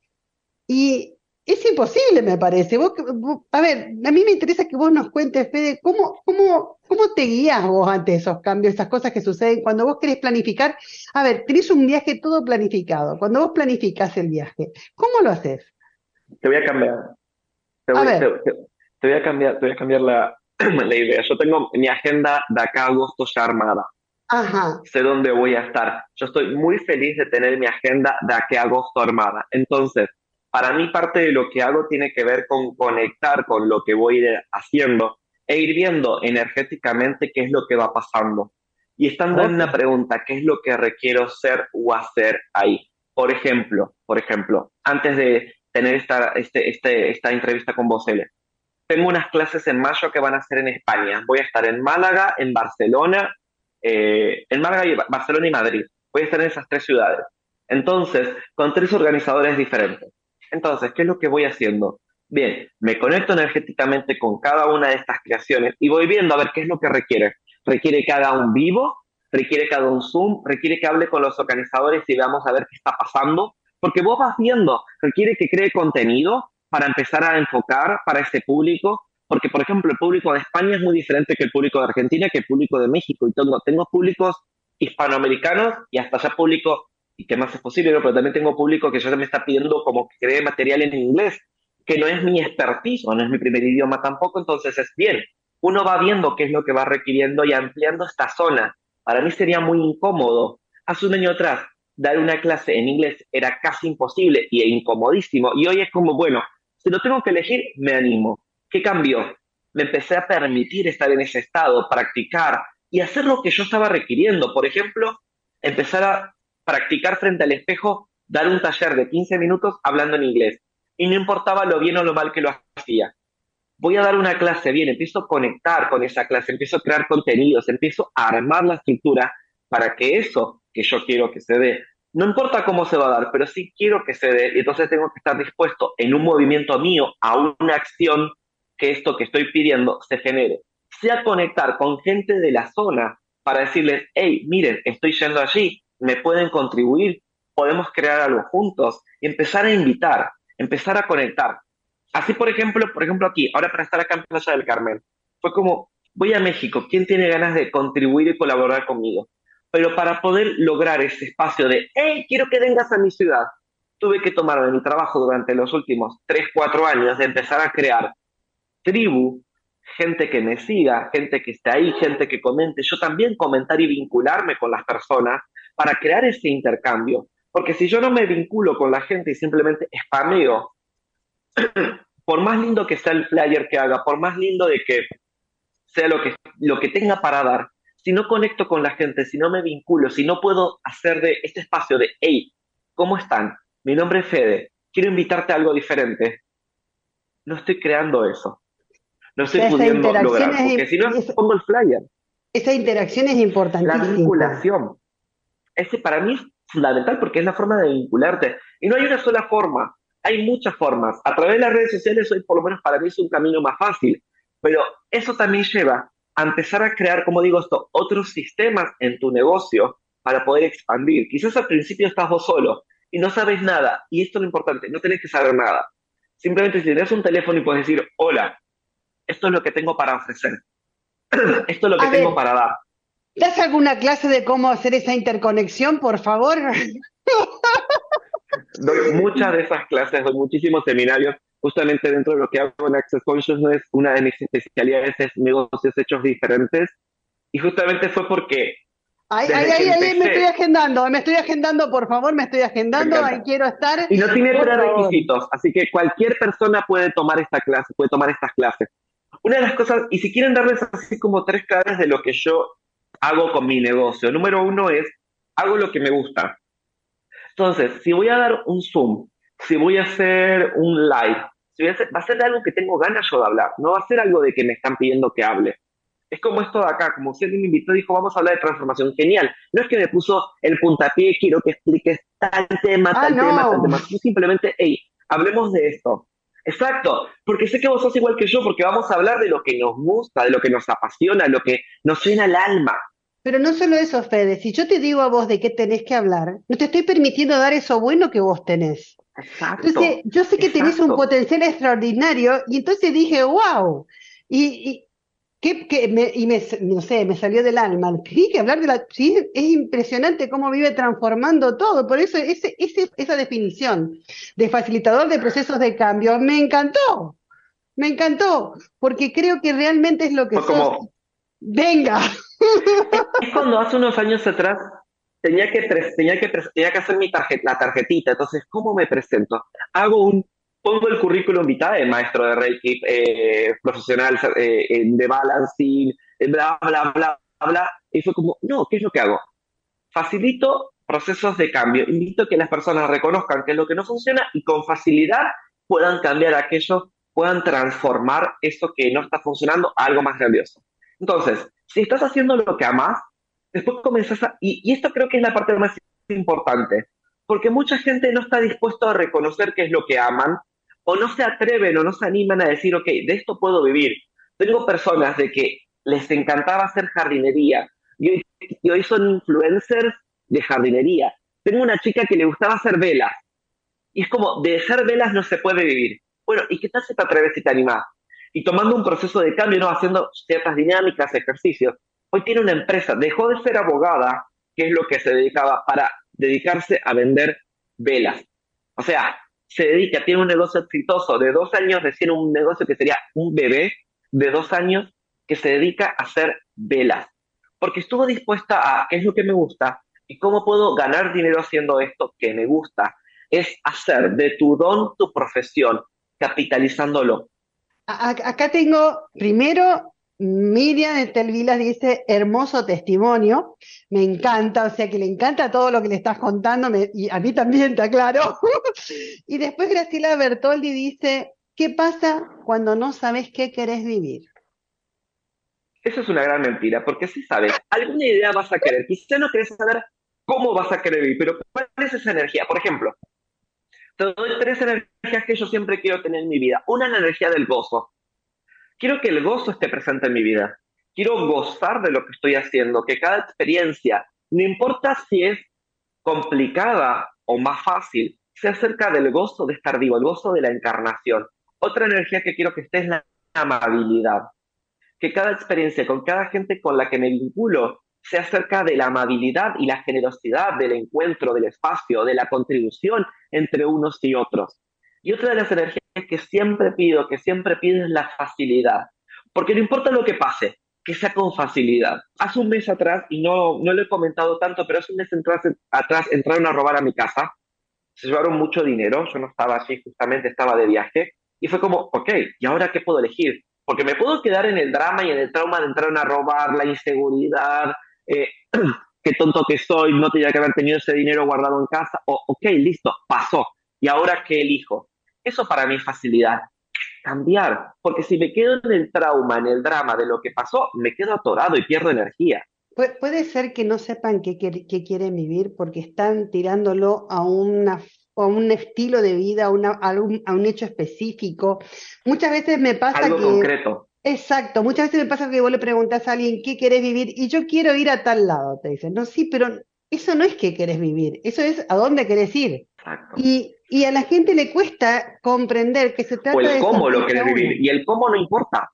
Y es imposible, me parece. Vos, vos- a ver, a mí me interesa que vos nos cuentes, Fede, cómo, cómo, cómo te guías vos ante esos cambios, esas cosas que suceden cuando vos querés planificar. A ver, tenés un viaje todo planificado. Cuando vos planificás el viaje, ¿cómo lo haces? Te voy a cambiar. Te A voy, ver, te, te- te voy a cambiar, te voy a cambiar la, la idea. Yo tengo mi agenda de acá a agosto ya armada. ajá, Sé dónde voy a estar. Yo estoy muy feliz de tener mi agenda de aquí a agosto armada. Entonces, para mí parte de lo que hago tiene que ver con conectar con lo que voy a ir haciendo e ir viendo energéticamente qué es lo que va pasando. Y estando en ok, una pregunta, ¿qué es lo que requiero ser o hacer ahí? Por ejemplo, por ejemplo, antes de tener esta, este, este, esta entrevista con vos, Ele, tengo unas clases en mayo que van a ser en España. Voy a estar en Málaga, en Barcelona, eh, en Málaga, y Barcelona y Madrid. Voy a estar en esas tres ciudades. Entonces, con tres organizadores diferentes. Entonces, ¿qué es lo que voy haciendo? Bien, me conecto energéticamente con cada una de estas creaciones y voy viendo a ver qué es lo que requiere. ¿Requiere que haga un vivo? ¿Requiere que haga un Zoom? ¿Requiere que hable con los organizadores y veamos a ver qué está pasando? Porque vos vas viendo, ¿requiere que cree contenido para empezar a enfocar para ese público? Porque, por ejemplo, el público de España es muy diferente que el público de Argentina, que el público de México. Y tengo, tengo públicos hispanoamericanos y hasta ya público, y que más es posible, ¿no? Pero también tengo público que ya me está pidiendo como que cree material en inglés, que no es mi expertise, o no es mi primer idioma tampoco, entonces es bien. Uno va viendo qué es lo que va requiriendo y ampliando esta zona. Para mí sería muy incómodo. Hace un año atrás, dar una clase en inglés era casi imposible y incomodísimo. Y hoy es como, bueno, si lo tengo que elegir, me animo. ¿Qué cambió? Me empecé a permitir estar en ese estado, practicar y hacer lo que yo estaba requiriendo. Por ejemplo, empezar a practicar frente al espejo, dar un taller de quince minutos hablando en inglés. Y no importaba lo bien o lo mal que lo hacía. Voy a dar una clase bien, empiezo a conectar con esa clase, empiezo a crear contenidos, empiezo a armar la estructura para que eso que yo quiero que se dé, no importa cómo se va a dar, pero sí quiero que se dé, y entonces tengo que estar dispuesto en un movimiento mío a una acción que esto que estoy pidiendo se genere. Sea conectar con gente de la zona para decirles, hey, miren, estoy yendo allí, me pueden contribuir, podemos crear algo juntos, y empezar a invitar, empezar a conectar. Así, por ejemplo, por ejemplo aquí, ahora para estar acá en Playa del Carmen, fue como, voy a México, ¿quién tiene ganas de contribuir y colaborar conmigo? Pero para poder lograr ese espacio de, hey, quiero que vengas a mi ciudad, tuve que tomar de mi trabajo durante los últimos tres, cuatro años de empezar a crear tribu, gente que me siga, gente que esté ahí, gente que comente, yo también comentar y vincularme con las personas para crear ese intercambio. Porque si yo no me vinculo con la gente y simplemente spameo, por más lindo que sea el flyer que haga, por más lindo de que sea lo que, lo que tenga para dar, si no conecto con la gente, si no me vinculo, si no puedo hacer de este espacio de, hey, ¿cómo están? Mi nombre es Fede, quiero invitarte a algo diferente. No estoy creando eso, no o estoy sea, esa pudiendo interacción lograr, porque es, si no, es- pongo el flyer. esa interacción es La importantísima. vinculación, ese para mí es fundamental porque es la forma de vincularte. Y no hay una sola forma, hay muchas formas. A través de las redes sociales hoy por lo menos para mí es un camino más fácil, pero eso también lleva a empezar a crear, como digo esto, otros sistemas en tu negocio para poder expandir. Quizás al principio estás vos solo y no sabes nada, y esto es lo importante, no tenés que saber nada. Simplemente si tienes un teléfono y puedes decir, hola, esto es lo que tengo para ofrecer, esto es lo que A tengo ver, para dar. ¿das alguna clase de cómo hacer esa interconexión, por favor? Doy muchas de esas clases, doy muchísimos seminarios, justamente dentro de lo que hago en Access Consciousness, una de mis especialidades es negocios hechos diferentes, y justamente fue porque Ay, ay, desde que ay, ay, me estoy empecé, agendando, me estoy agendando, por favor, me estoy me agendando, ahí encanta. quiero estar, Y no tiene por favor. prerequisitos, así que cualquier persona puede tomar esta clase, puede tomar estas clases. Una de las cosas, y si quieren darles así como tres claves de lo que yo hago con mi negocio, número uno es, hago lo que me gusta. Entonces, si voy a dar un Zoom, si voy a hacer un live, si voy a hacer- va a ser algo que tengo ganas yo de hablar, no va a ser algo de que me están pidiendo que hable. Es como esto de acá, como si alguien me invitó y dijo, vamos a hablar de transformación. Genial. No es que me puso el puntapié, quiero que expliques tal tema, Ah, tal tema, tal no. tema. Yo simplemente, hey, hablemos de esto. Exacto, porque sé que vos sos igual que yo, porque vamos a hablar de lo que nos gusta, de lo que nos apasiona, lo que nos llena el alma. Pero no solo eso, Fede, si yo te digo a vos de qué tenés que hablar, no te estoy permitiendo dar eso bueno que vos tenés. Entonces, Exacto, yo sé que tenés un exacto. potencial extraordinario y entonces dije, wow. Y, y, qué- qué- me, y me, no sé, me salió del alma. Sí, que hablar de la... Sí, es impresionante cómo vive transformando todo. Por eso ese, ese, esa definición de facilitador de procesos de cambio me encantó. Me encantó, porque creo que realmente es lo que Fue sos. como, Venga. es cuando hace unos años atrás tenía que, pres- tenía que, pres- tenía que hacer mi tarjeta, la tarjetita. Entonces, ¿cómo me presento? Hago un, pongo el currículum vitae de maestro de Reiki, eh, profesional eh, eh, de balancing, eh, bla, bla, bla, bla. Y fue como, no, ¿qué es lo que hago? Facilito procesos de cambio, invito a que las personas reconozcan qué es lo que no funciona y con facilidad puedan cambiar aquello, puedan transformar eso que no está funcionando a algo más grandioso. Entonces, si estás haciendo lo que amas, después comenzás a... Y, y esto creo que es la parte más importante, porque mucha gente no está dispuesta a reconocer qué es lo que aman, o no se atreven o no se animan a decir, ok, de esto puedo vivir. Tengo personas de que les encantaba hacer jardinería, y hoy, y hoy son influencers de jardinería. Tengo una chica que le gustaba hacer velas, y es como, de hacer velas no se puede vivir. Bueno, ¿y qué tal si te atreves y te animás? Y tomando un proceso de cambio, ¿no? Haciendo ciertas dinámicas, ejercicios. Hoy tiene una empresa, dejó de ser abogada, que es lo que se dedicaba, para dedicarse a vender velas. O sea, se dedica, tiene un negocio exitoso de dos años, recién un negocio que sería un bebé de dos años que se dedica a hacer velas. Porque estuvo dispuesta a qué es lo que me gusta y cómo puedo ganar dinero haciendo esto que me gusta. Es hacer de tu don tu profesión, capitalizándolo. A- a- Acá tengo primero, Miriam de Telvilas dice, hermoso testimonio, me encanta, o sea que le encanta todo lo que le estás contando, me- y a mí también, está claro. Y después Graciela Bertoldi dice, ¿qué pasa cuando no sabes qué querés vivir? Eso es una gran mentira, porque si sabes, alguna idea vas a querer, quizá no querés saber cómo vas a querer vivir, pero ¿cuál es esa energía? Por ejemplo, te doy tres energías que yo siempre quiero tener en mi vida. Una es la energía del gozo. Quiero que el gozo esté presente en mi vida. Quiero gozar de lo que estoy haciendo, que cada experiencia, no importa si es complicada o más fácil, sea acerca del gozo de estar vivo, el gozo de la encarnación. Otra energía que quiero que esté es la amabilidad. Que cada experiencia con cada gente con la que me vinculo sea acerca de la amabilidad y la generosidad del encuentro, del espacio, de la contribución entre unos y otros. Y otra de las energías que siempre pido, que siempre pido es la facilidad. Porque no importa lo que pase, que sea con facilidad. Hace un mes atrás, y no, no lo he comentado tanto, pero hace un mes atrás, atrás entraron a robar a mi casa, se llevaron mucho dinero, yo no estaba allí, justamente estaba de viaje, y fue como, ok, ¿y ahora qué puedo elegir? Porque me puedo quedar en el drama y en el trauma de entrar a robar, la inseguridad, eh, qué tonto que soy, no tenía que haber tenido ese dinero guardado en casa, o ok, listo, pasó, ¿y ahora qué elijo? Eso para mí es facilidad, cambiar, porque si me quedo en el trauma, en el drama de lo que pasó, me quedo atorado y pierdo energía. Pu- puede ser que no sepan qué, quer- qué quieren vivir porque están tirándolo a una, a un estilo de vida, a, una- a un, a un hecho específico. Muchas veces me pasa Algo que, concreto. exacto, muchas veces me pasa que vos le preguntás a alguien qué querés vivir y yo quiero ir a tal lado, te dicen. No, sí, pero eso no es qué querés vivir, eso es a dónde querés ir. Exacto. Y, y a la gente le cuesta comprender que se O trata el de cómo lo sentirse querés vivir, uno. y el cómo no importa.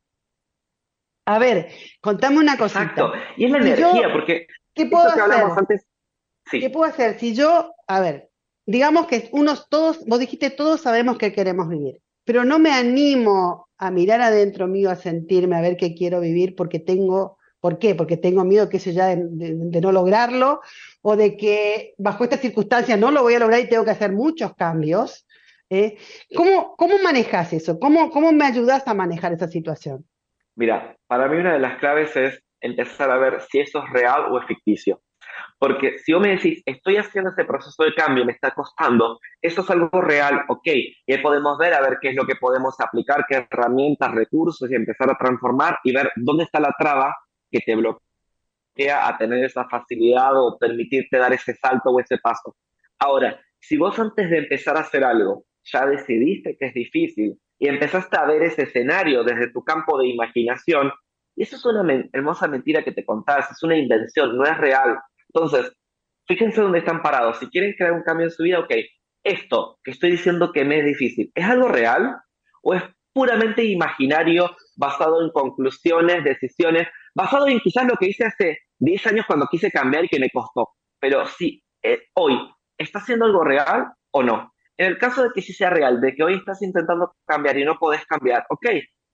A ver, contame una cosita. Exacto. Y es la Si energía, yo, porque ¿qué puedo eso que hacer? hablamos antes, ¿Qué sí, puedo hacer? Si yo, a ver, digamos que unos todos, vos dijiste todos sabemos que queremos vivir, pero no me animo a mirar adentro mío, a sentirme, a ver qué quiero vivir porque tengo, ¿por qué? Porque tengo miedo, qué sé ya, de, de- de no lograrlo o de que bajo estas circunstancias no lo voy a lograr y tengo que hacer muchos cambios. ¿Eh? ¿Cómo, cómo manejas eso? ¿Cómo, cómo me ayudas a manejar esa situación? mira, para mí una de las claves es empezar a ver si eso es real o es ficticio. Porque si vos me decís, estoy haciendo ese proceso de cambio, me está costando, eso es algo real, ok, y ahí podemos ver a ver qué es lo que podemos aplicar, qué herramientas, recursos y empezar a transformar y ver dónde está la traba que te bloquea a tener esa facilidad o permitirte dar ese salto o ese paso. Ahora, si vos antes de empezar a hacer algo ya decidiste que es difícil y empezaste a ver ese escenario desde tu campo de imaginación, y eso es una men- hermosa mentira que te contás, es una invención, no es real. Entonces, fíjense dónde están parados. Si quieren crear un cambio en su vida, ok, esto que estoy diciendo que me es difícil, ¿es algo real o es puramente imaginario, basado en conclusiones, decisiones, basado en quizás lo que hice hace diez años cuando quise cambiar y que me costó? Pero si eh, hoy está haciendo algo real o no. En el caso de que sí sea real, de que hoy estás intentando cambiar y no podés cambiar, ok,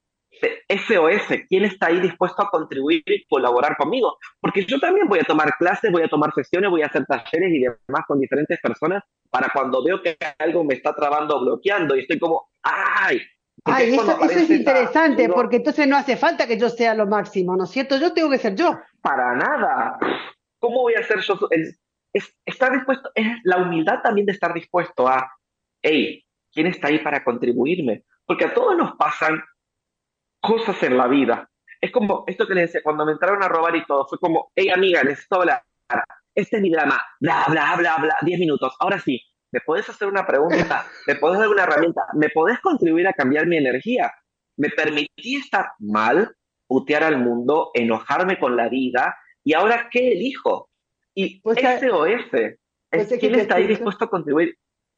S O S, ¿quién está ahí dispuesto a contribuir y colaborar conmigo? Porque yo también voy a tomar clases, voy a tomar sesiones, voy a hacer talleres y demás con diferentes personas para cuando veo que algo me está trabando o bloqueando y estoy como, ¡ay! Porque es Ay, eso, cuando eso es aparece esa, yo interesante, digo, porque entonces no hace falta que yo sea lo máximo, ¿no es cierto? Yo tengo que ser yo. para nada. ¿Cómo voy a hacer yo? Es, es- estar dispuesto, es la humildad también de estar dispuesto a, hey, ¿quién está ahí para contribuirme? Porque a todos nos pasan cosas en la vida. Es como esto que le decía, cuando me entraron a robar y todo, fue como, hey amiga, necesito hablar. Este es mi drama, bla, bla, bla, bla, diez minutos. Ahora sí, ¿me podés hacer una pregunta? ¿Me podés dar una herramienta? ¿Me podés contribuir a cambiar mi energía? ¿Me permití estar mal, putear al mundo, enojarme con la vida? ¿Y ahora qué elijo? Y Pues, a- S O S pues es es que quién te está ahí escucho. dispuesto a contribuir.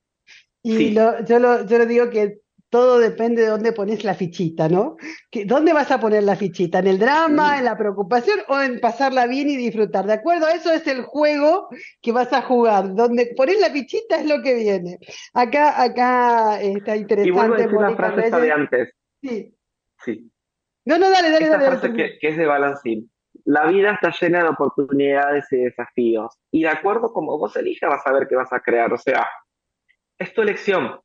Y Sí, lo, yo, lo, yo lo digo que todo depende de dónde pones la fichita, ¿no? Que- ¿Dónde vas a poner la fichita? ¿En el drama, en sí, la preocupación o en pasarla bien y disfrutar? ¿De acuerdo? Eso es el juego que vas a jugar. Donde pones la fichita es lo que viene. Acá, acá eh, está y vuelvo a interesante, decir la Mónica frase esta de Reyes. antes. Sí. Sí, No, no, dale, dale, esta dale, dale, frase termina. que, que es de Balancín. La vida está llena de oportunidades y desafíos. Y de acuerdo como vos elijas, vas a ver qué vas a crear. O sea, es tu elección.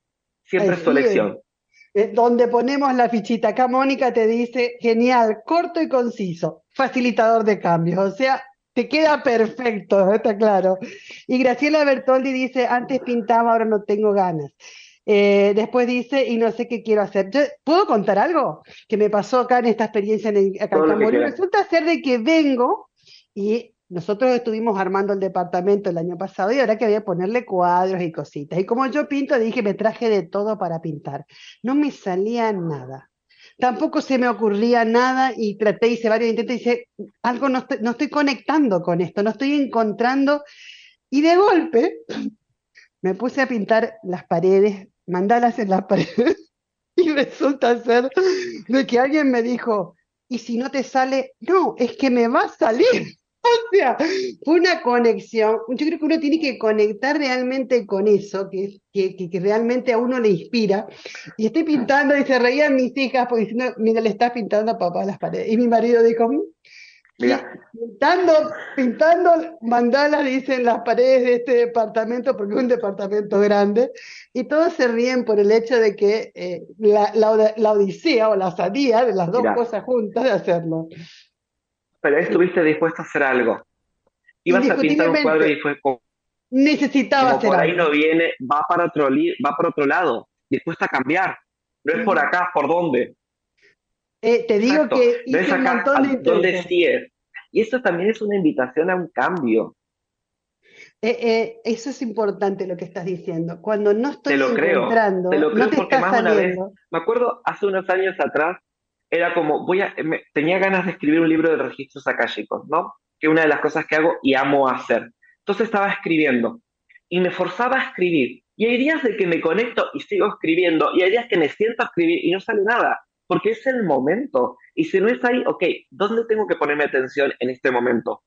Eh, Siempre es tu sí, eh, elección. eh, donde ponemos la fichita. Acá Mónica te dice, genial, corto y conciso, facilitador de cambios. O sea, te queda perfecto, está claro. Y Graciela Bertoldi dice, antes pintaba, ahora no tengo ganas. Eh, después dice, y no sé qué quiero hacer. Yo- ¿puedo contar algo que me pasó acá en esta experiencia en el- acá en Todo lo que Camboriú? quieras. Resulta ser de que vengo y nosotros estuvimos armando el departamento el año pasado y ahora que había que ponerle cuadros y cositas. Y como yo pinto, dije, me traje de todo para pintar. No me salía nada. Tampoco se me ocurría nada y traté, hice varios intentos y dije, algo no estoy, no estoy conectando con esto, no estoy encontrando. Y de golpe me puse a pintar las paredes, mandalas en las paredes, y resulta ser de que alguien me dijo, ¿y si no te sale? No, es que me va a salir. O sea, fue una conexión. Yo creo que uno tiene que conectar realmente con eso, que, que, que, que realmente a uno le inspira. Y estoy pintando y se reían mis hijas porque diciendo, mira, le estás pintando a papá las paredes. Y mi marido dijo, "Mm, Mira, ¿qué? Pintando, pintando mandalas, dicen las paredes de este departamento, porque es un departamento grande, y todos se ríen por el hecho de que eh, la, la, la odisea o la osadía de las dos mira. cosas juntas de hacerlo. Pero Sí. estuviste dispuesto a hacer algo. Ibas a pintar un cuadro y Indiscutiblemente fue como, necesitaba como hacer por ahí algo. no viene, va para otro, li- va por otro lado. Dispuesta a cambiar. No es por Ujú. acá, ¿por dónde? Eh, te digo Exacto. que No es hice un acá, montón de ¿a dónde intentos. sí es? Y eso también es una invitación a un cambio. Eh, eh, eso es importante lo que estás diciendo. Cuando no Te estoy lo creo, te encontrando, lo no creo te porque está más de una vez, saliendo. me acuerdo hace unos años atrás, era como, voy a, me- tenía ganas de escribir un libro de registros akáshicos, ¿no? Que es una de las cosas que hago y amo hacer. Entonces estaba escribiendo y me forzaba a escribir. Y hay días de que me conecto y sigo escribiendo, y hay días que me siento a escribir y no sale nada, porque es el momento. Y si no es ahí, ok, ¿dónde tengo que ponerme atención en este momento?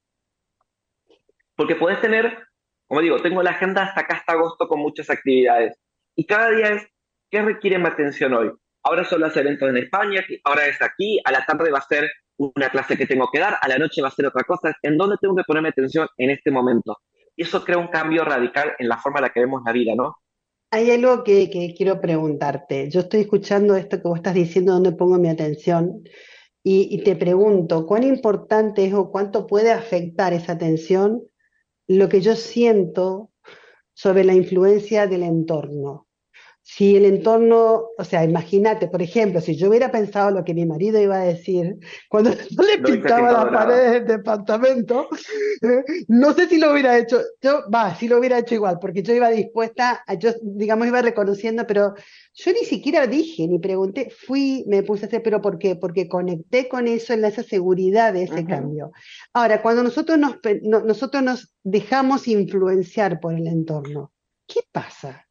Porque puedes tener, como digo, tengo la agenda hasta acá, hasta agosto con muchas actividades. Y cada día es, ¿qué requiere mi atención hoy? Ahora son los eventos en España, ahora es aquí, a la tarde va a ser una clase que tengo que dar, a la noche va a ser otra cosa. ¿En dónde tengo que ponerme atención en este momento? Y eso crea un cambio radical en la forma en la que vemos la vida, ¿no? Hay algo que, que quiero preguntarte. Yo estoy escuchando esto que vos estás diciendo, dónde pongo mi atención, y, y te pregunto, ¿cuán importante es o cuánto puede afectar esa atención lo que yo siento sobre la influencia del entorno. Si el entorno, o sea, imagínate, por ejemplo, si yo hubiera pensado lo que mi marido iba a decir cuando yo le No hubiese pintaba pintado las nada. paredes del departamento, eh, no sé si lo hubiera hecho. Yo, va, sí lo hubiera hecho igual, porque yo iba dispuesta, a- yo, digamos, iba reconociendo, pero yo ni siquiera dije, ni pregunté, fui, me puse a hacer, pero ¿por qué? Porque conecté con eso, en esa seguridad de ese Ujú. cambio. Ahora, cuando nosotros nos, pe- no- nosotros nos dejamos influenciar por el entorno, ¿qué pasa?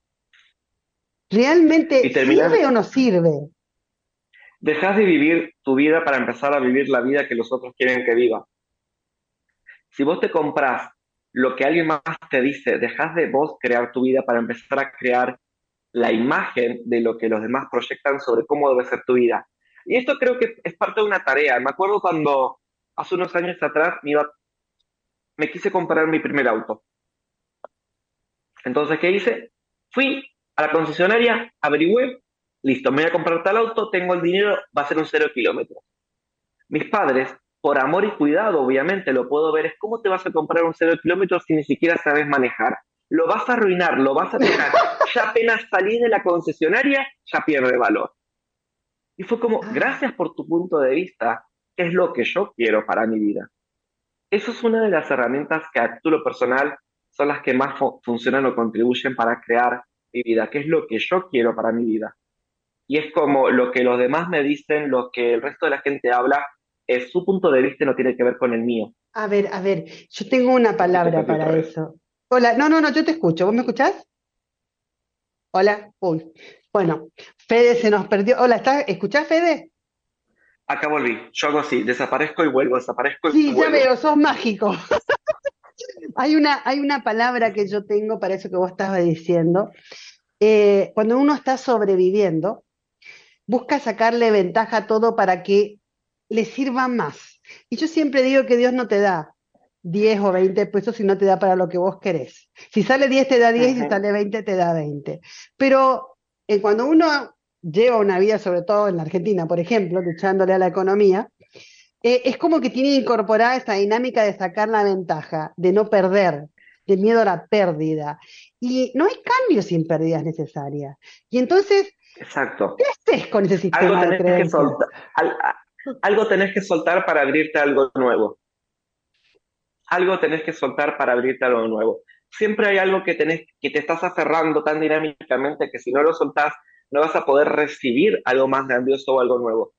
¿Realmente Y terminas, sirve o no sirve? dejas de vivir tu vida para empezar a vivir la vida que los otros quieren que viva. Si vos te comprás lo que alguien más te dice, dejas de vos crear tu vida para empezar a crear la imagen de lo que los demás proyectan sobre cómo debe ser tu vida. Y esto creo que es parte de una tarea. Me acuerdo cuando hace unos años atrás me, iba, me quise comprar mi primer auto. Entonces, ¿qué hice? Fui a la concesionaria, averigüé, listo, me voy a comprar tal auto, tengo el dinero, va a ser un cero kilómetros. Mis padres, por amor y cuidado, obviamente, lo puedo ver, es cómo te vas a comprar un cero kilómetros si ni siquiera sabes manejar. Lo vas a arruinar, lo vas a chocar. Ya apenas salís de la concesionaria, ya pierde valor. Y fue como, Ah, gracias por tu punto de vista, ¿qué es lo que yo quiero para mi vida? Eso es una de las herramientas que a título personal son las que más fu- funcionan o contribuyen para crear mi vida. ¿Qué es lo que yo quiero para mi vida? Y es como lo que los demás me dicen, lo que el resto de la gente habla, es su punto de vista y no tiene que ver con el mío. a ver, a ver, yo tengo una Y te palabra perdí para otra vez. eso. Hola, no, no, no, yo te escucho. ¿Vos me escuchás? Hola, uy. Bueno, Fede se nos perdió. Hola, ¿estás? ¿Escuchás, Fede? Acá volví. Yo hago así, desaparezco y vuelvo, desaparezco y Sí, ya vuelvo. veo, sos mágico. Hay una, hay una palabra que yo tengo para eso que vos estabas diciendo. Eh, cuando uno está sobreviviendo, busca sacarle ventaja a todo para que le sirva más. Y yo siempre digo que Dios no te da diez o veinte pesos si no te da para lo que vos querés. Si sale diez te da diez y si Ujú. sale veinte te da veinte. Pero eh, cuando uno lleva una vida, sobre todo en la Argentina, por ejemplo, luchándole a la economía, eh, es como que tiene incorporada esa dinámica de sacar la ventaja, de no perder, de miedo a la pérdida. Y no hay cambio sin pérdidas necesarias. Y entonces, ¿qué Exacto. haces con ese Algo sistema de tenés que creencias? soltar, al- a- algo tenés que soltar para abrirte a algo nuevo. Algo tenés que soltar para abrirte a algo nuevo. Siempre hay algo que tenés, que te estás aferrando tan dinámicamente que si no lo soltás, no vas a poder recibir algo más grandioso o algo nuevo.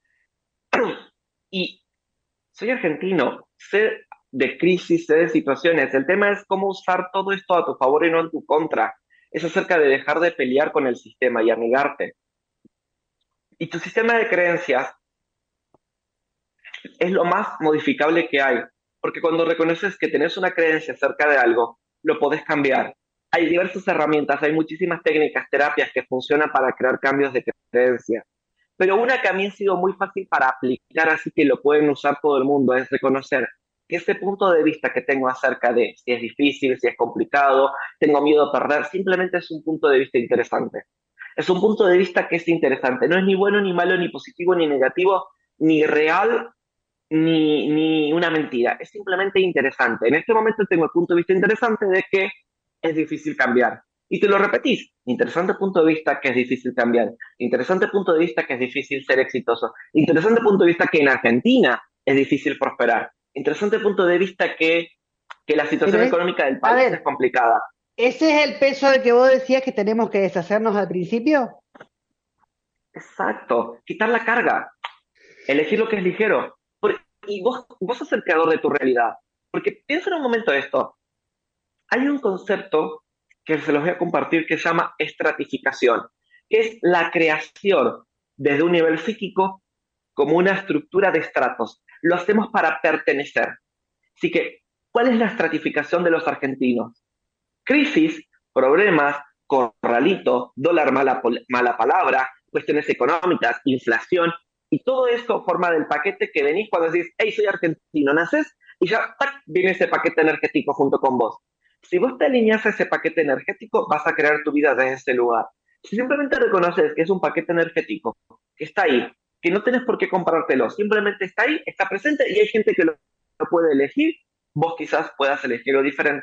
Y soy argentino, sé de crisis, sé de situaciones. El tema es cómo usar todo esto a tu favor y no en tu contra. Es acerca de dejar de pelear con el sistema y amigarte. Y tu sistema de creencias es lo más modificable que hay, porque cuando reconoces que tenés una creencia acerca de algo, lo podés cambiar. Hay diversas herramientas, hay muchísimas técnicas, terapias que funcionan para crear cambios de creencia. Pero una que a mí ha sido muy fácil para aplicar, así que lo pueden usar todo el mundo, es reconocer que ese punto de vista que tengo acerca de si es difícil, si es complicado, tengo miedo a perder, simplemente es un punto de vista interesante. Es un punto de vista que es interesante. No es ni bueno, ni malo, ni positivo, ni negativo, ni real, ni, ni una mentira. Es simplemente interesante. En este momento tengo el punto de vista interesante de que es difícil cambiar. Y te lo repetís. Interesante punto de vista que es difícil cambiar. Interesante punto de vista que es difícil ser exitoso. Interesante punto de vista que en Argentina es difícil prosperar. Interesante punto de vista que, que la Pero situación es, económica del a país es ver, complicada. ¿ese es el peso de que vos decías que tenemos que deshacernos al principio? Exacto. Quitar la carga. Elegir lo que es ligero. Por- y vos, vos sos el creador de tu realidad. Porque piensa en un momento esto. Hay un concepto que se los voy a compartir que se llama estratificación, que es la creación desde un nivel psíquico como una estructura de estratos. Lo hacemos para pertenecer. Así que, ¿cuál es la estratificación de los argentinos? Crisis, problemas, corralito, dólar mala, mala palabra, cuestiones económicas, inflación, y todo eso forma del paquete que venís cuando decís, hey, soy argentino, naces, y ya ¡tac! Viene ese paquete energético junto con vos. Si vos te alineas a ese paquete energético, vas a crear tu vida desde ese lugar. Si simplemente reconoces que es un paquete energético, que está ahí, que no tenés por qué comprártelo, simplemente está ahí, está presente y hay gente que lo, lo puede elegir, vos quizás puedas elegir lo diferente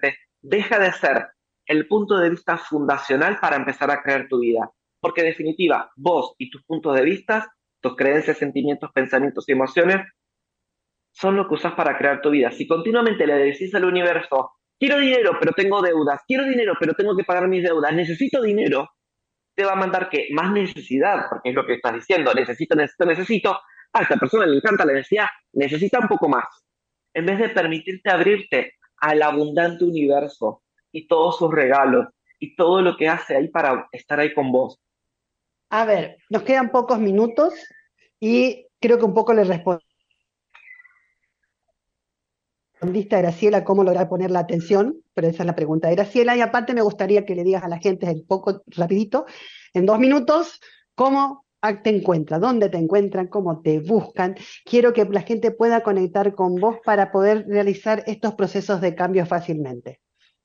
deja de ser el punto de vista fundacional para empezar a crear tu vida. Porque en definitiva, vos y tus puntos de vista, tus creencias, sentimientos, pensamientos y emociones son lo que usas para crear tu vida. Si continuamente le decís al universo, quiero dinero, pero tengo deudas, quiero dinero, pero tengo que pagar mis deudas, necesito dinero, te va a mandar que más necesidad, porque es lo que estás diciendo, necesito, necesito, necesito. A esta persona le encanta la necesidad, necesita un poco más. En vez de permitirte abrirte al abundante universo y todos sus regalos y todo lo que hace ahí para estar ahí con vos. A ver, nos quedan pocos minutos y creo que un poco le respondiste a Graciela cómo lograr poner la atención, pero esa es la pregunta de Graciela, y aparte me gustaría que le digas a la gente un poco rapidito, en dos minutos, cómo te encuentran, dónde te encuentran, cómo te buscan. Quiero que la gente pueda conectar con vos para poder realizar estos procesos de cambio fácilmente.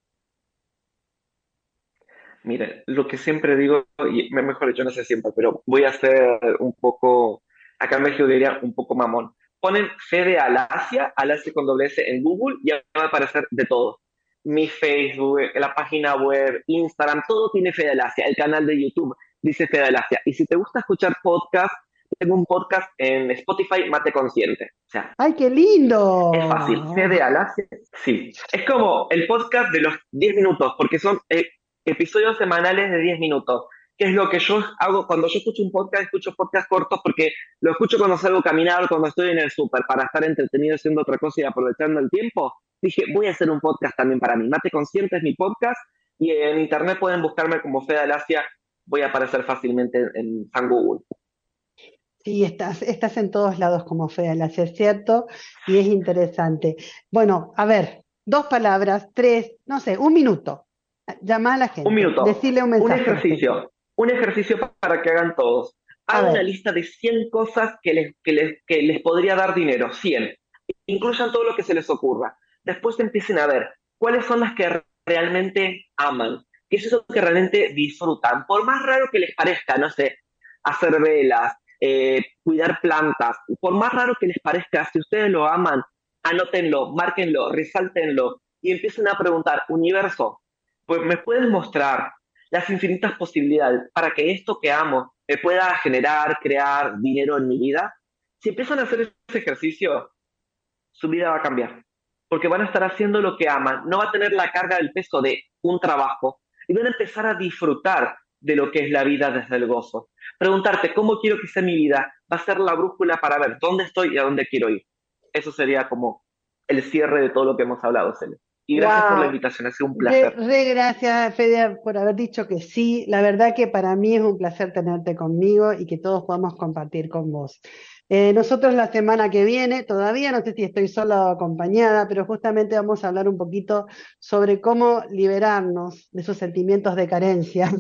Mire, lo que siempre digo, y mejor dicho, no sé siempre, pero voy a ser un poco, acá en México diría un poco mamón. Ponen Fede Alacia, Alacia con doble S en Google y va a aparecer de todo. Mi Facebook, la página web, Instagram, todo tiene Fede Alacia. El canal de YouTube dice Fede Alacia. Y si te gusta escuchar podcast, tengo un podcast en Spotify, Mate Consciente. O sea, ¡ay, qué lindo! es fácil. Fede Alacia, sí. Es como el podcast de los diez minutos, porque son eh, episodios semanales de diez minutos. Que es lo que yo hago cuando yo escucho un podcast, escucho podcast cortos porque lo escucho cuando salgo a caminar, cuando estoy en el súper, para estar entretenido haciendo otra cosa y aprovechando el tiempo. Dije, voy a hacer un podcast también para mí. Mate Consciente es mi podcast y en internet pueden buscarme como Fede Alacia. Voy a aparecer fácilmente en, en San Google. Sí, estás, estás en todos lados como Fede Alacia, es cierto, y es interesante. Bueno, a ver, dos palabras, tres, no sé, un minuto. Llama a la gente. Un minuto. Decirle un mensaje. Un ejercicio. Un ejercicio para que hagan todos. Hagan una lista de cien cosas que les, que, les, que les podría dar dinero. cien. Incluyan todo lo que se les ocurra. Después empiecen a ver cuáles son las que realmente aman. ¿Qué es eso que realmente disfrutan? Por más raro que les parezca, no sé, hacer velas, eh, cuidar plantas. Por más raro que les parezca, si ustedes lo aman, anótenlo, márquenlo, resáltenlo y empiecen a preguntar, universo, pues me puedes mostrar las infinitas posibilidades para que esto que amo me pueda generar, crear dinero en mi vida. Si empiezan a hacer ese ejercicio, su vida va a cambiar, porque van a estar haciendo lo que aman, no va a tener la carga del peso de un trabajo y van a empezar a disfrutar de lo que es la vida desde el gozo. Preguntarte cómo quiero que sea mi vida va a ser la brújula para ver dónde estoy y a dónde quiero ir. Eso sería como el cierre de todo lo que hemos hablado, Cele. Y gracias wow. por la invitación, ha sido un placer. Re, re gracias, Fede, por haber dicho que sí. La verdad que para mí es un placer tenerte conmigo y que todos podamos compartir con vos. Eh, nosotros la semana que viene, todavía no sé si estoy sola o acompañada, pero justamente vamos a hablar un poquito sobre cómo liberarnos de esos sentimientos de carencia.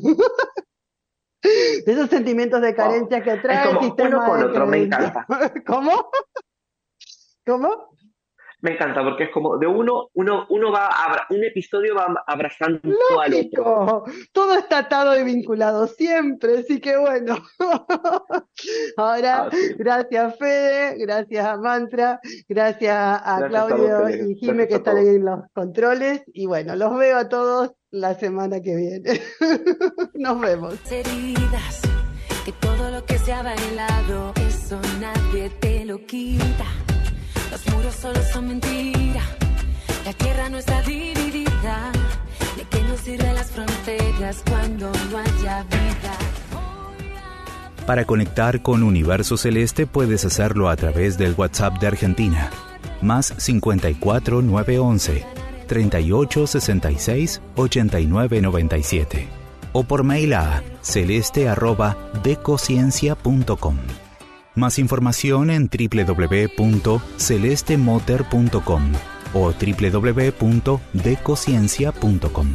De esos sentimientos de carencia wow. que trae es como el sistema uno con de otro, creencia. Me encanta. ¿Cómo? ¿Cómo? Me encanta, porque es como de uno, uno, uno va, abra, un episodio va abrazando al otro. Todo está atado y vinculado siempre, así que bueno. Ahora, ah, sí. Gracias Fede, gracias a Mantra, gracias a gracias Claudio a vos, y Jime que están ahí en los controles, y bueno, los veo a todos la semana que viene. Nos vemos. Heridas, que todo lo que se ha bailado, eso nadie te lo quita. Los muros solo son mentira, la tierra no está dividida. ¿De qué nos sirven las fronteras cuando no haya vida? Para conectar con Universo Celeste puedes hacerlo a través del WhatsApp de Argentina, más cincuenta y cuatro nueve once, treinta y ocho sesenta y seis, ochenta y nueve noventa y siete, o por mail a celeste arroba decociencia punto com. Más información en doble u doble u doble u punto celeste motor punto com o doble u doble u doble u punto decociencia punto com.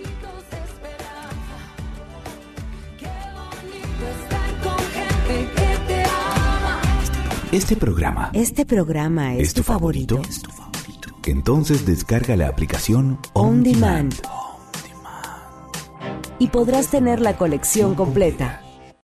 Este programa. Este programa es, ¿es tu favorito? favorito? ¿Es tu favorito? Entonces descarga la aplicación On, On Demand. Demand. Y podrás tener la colección completa.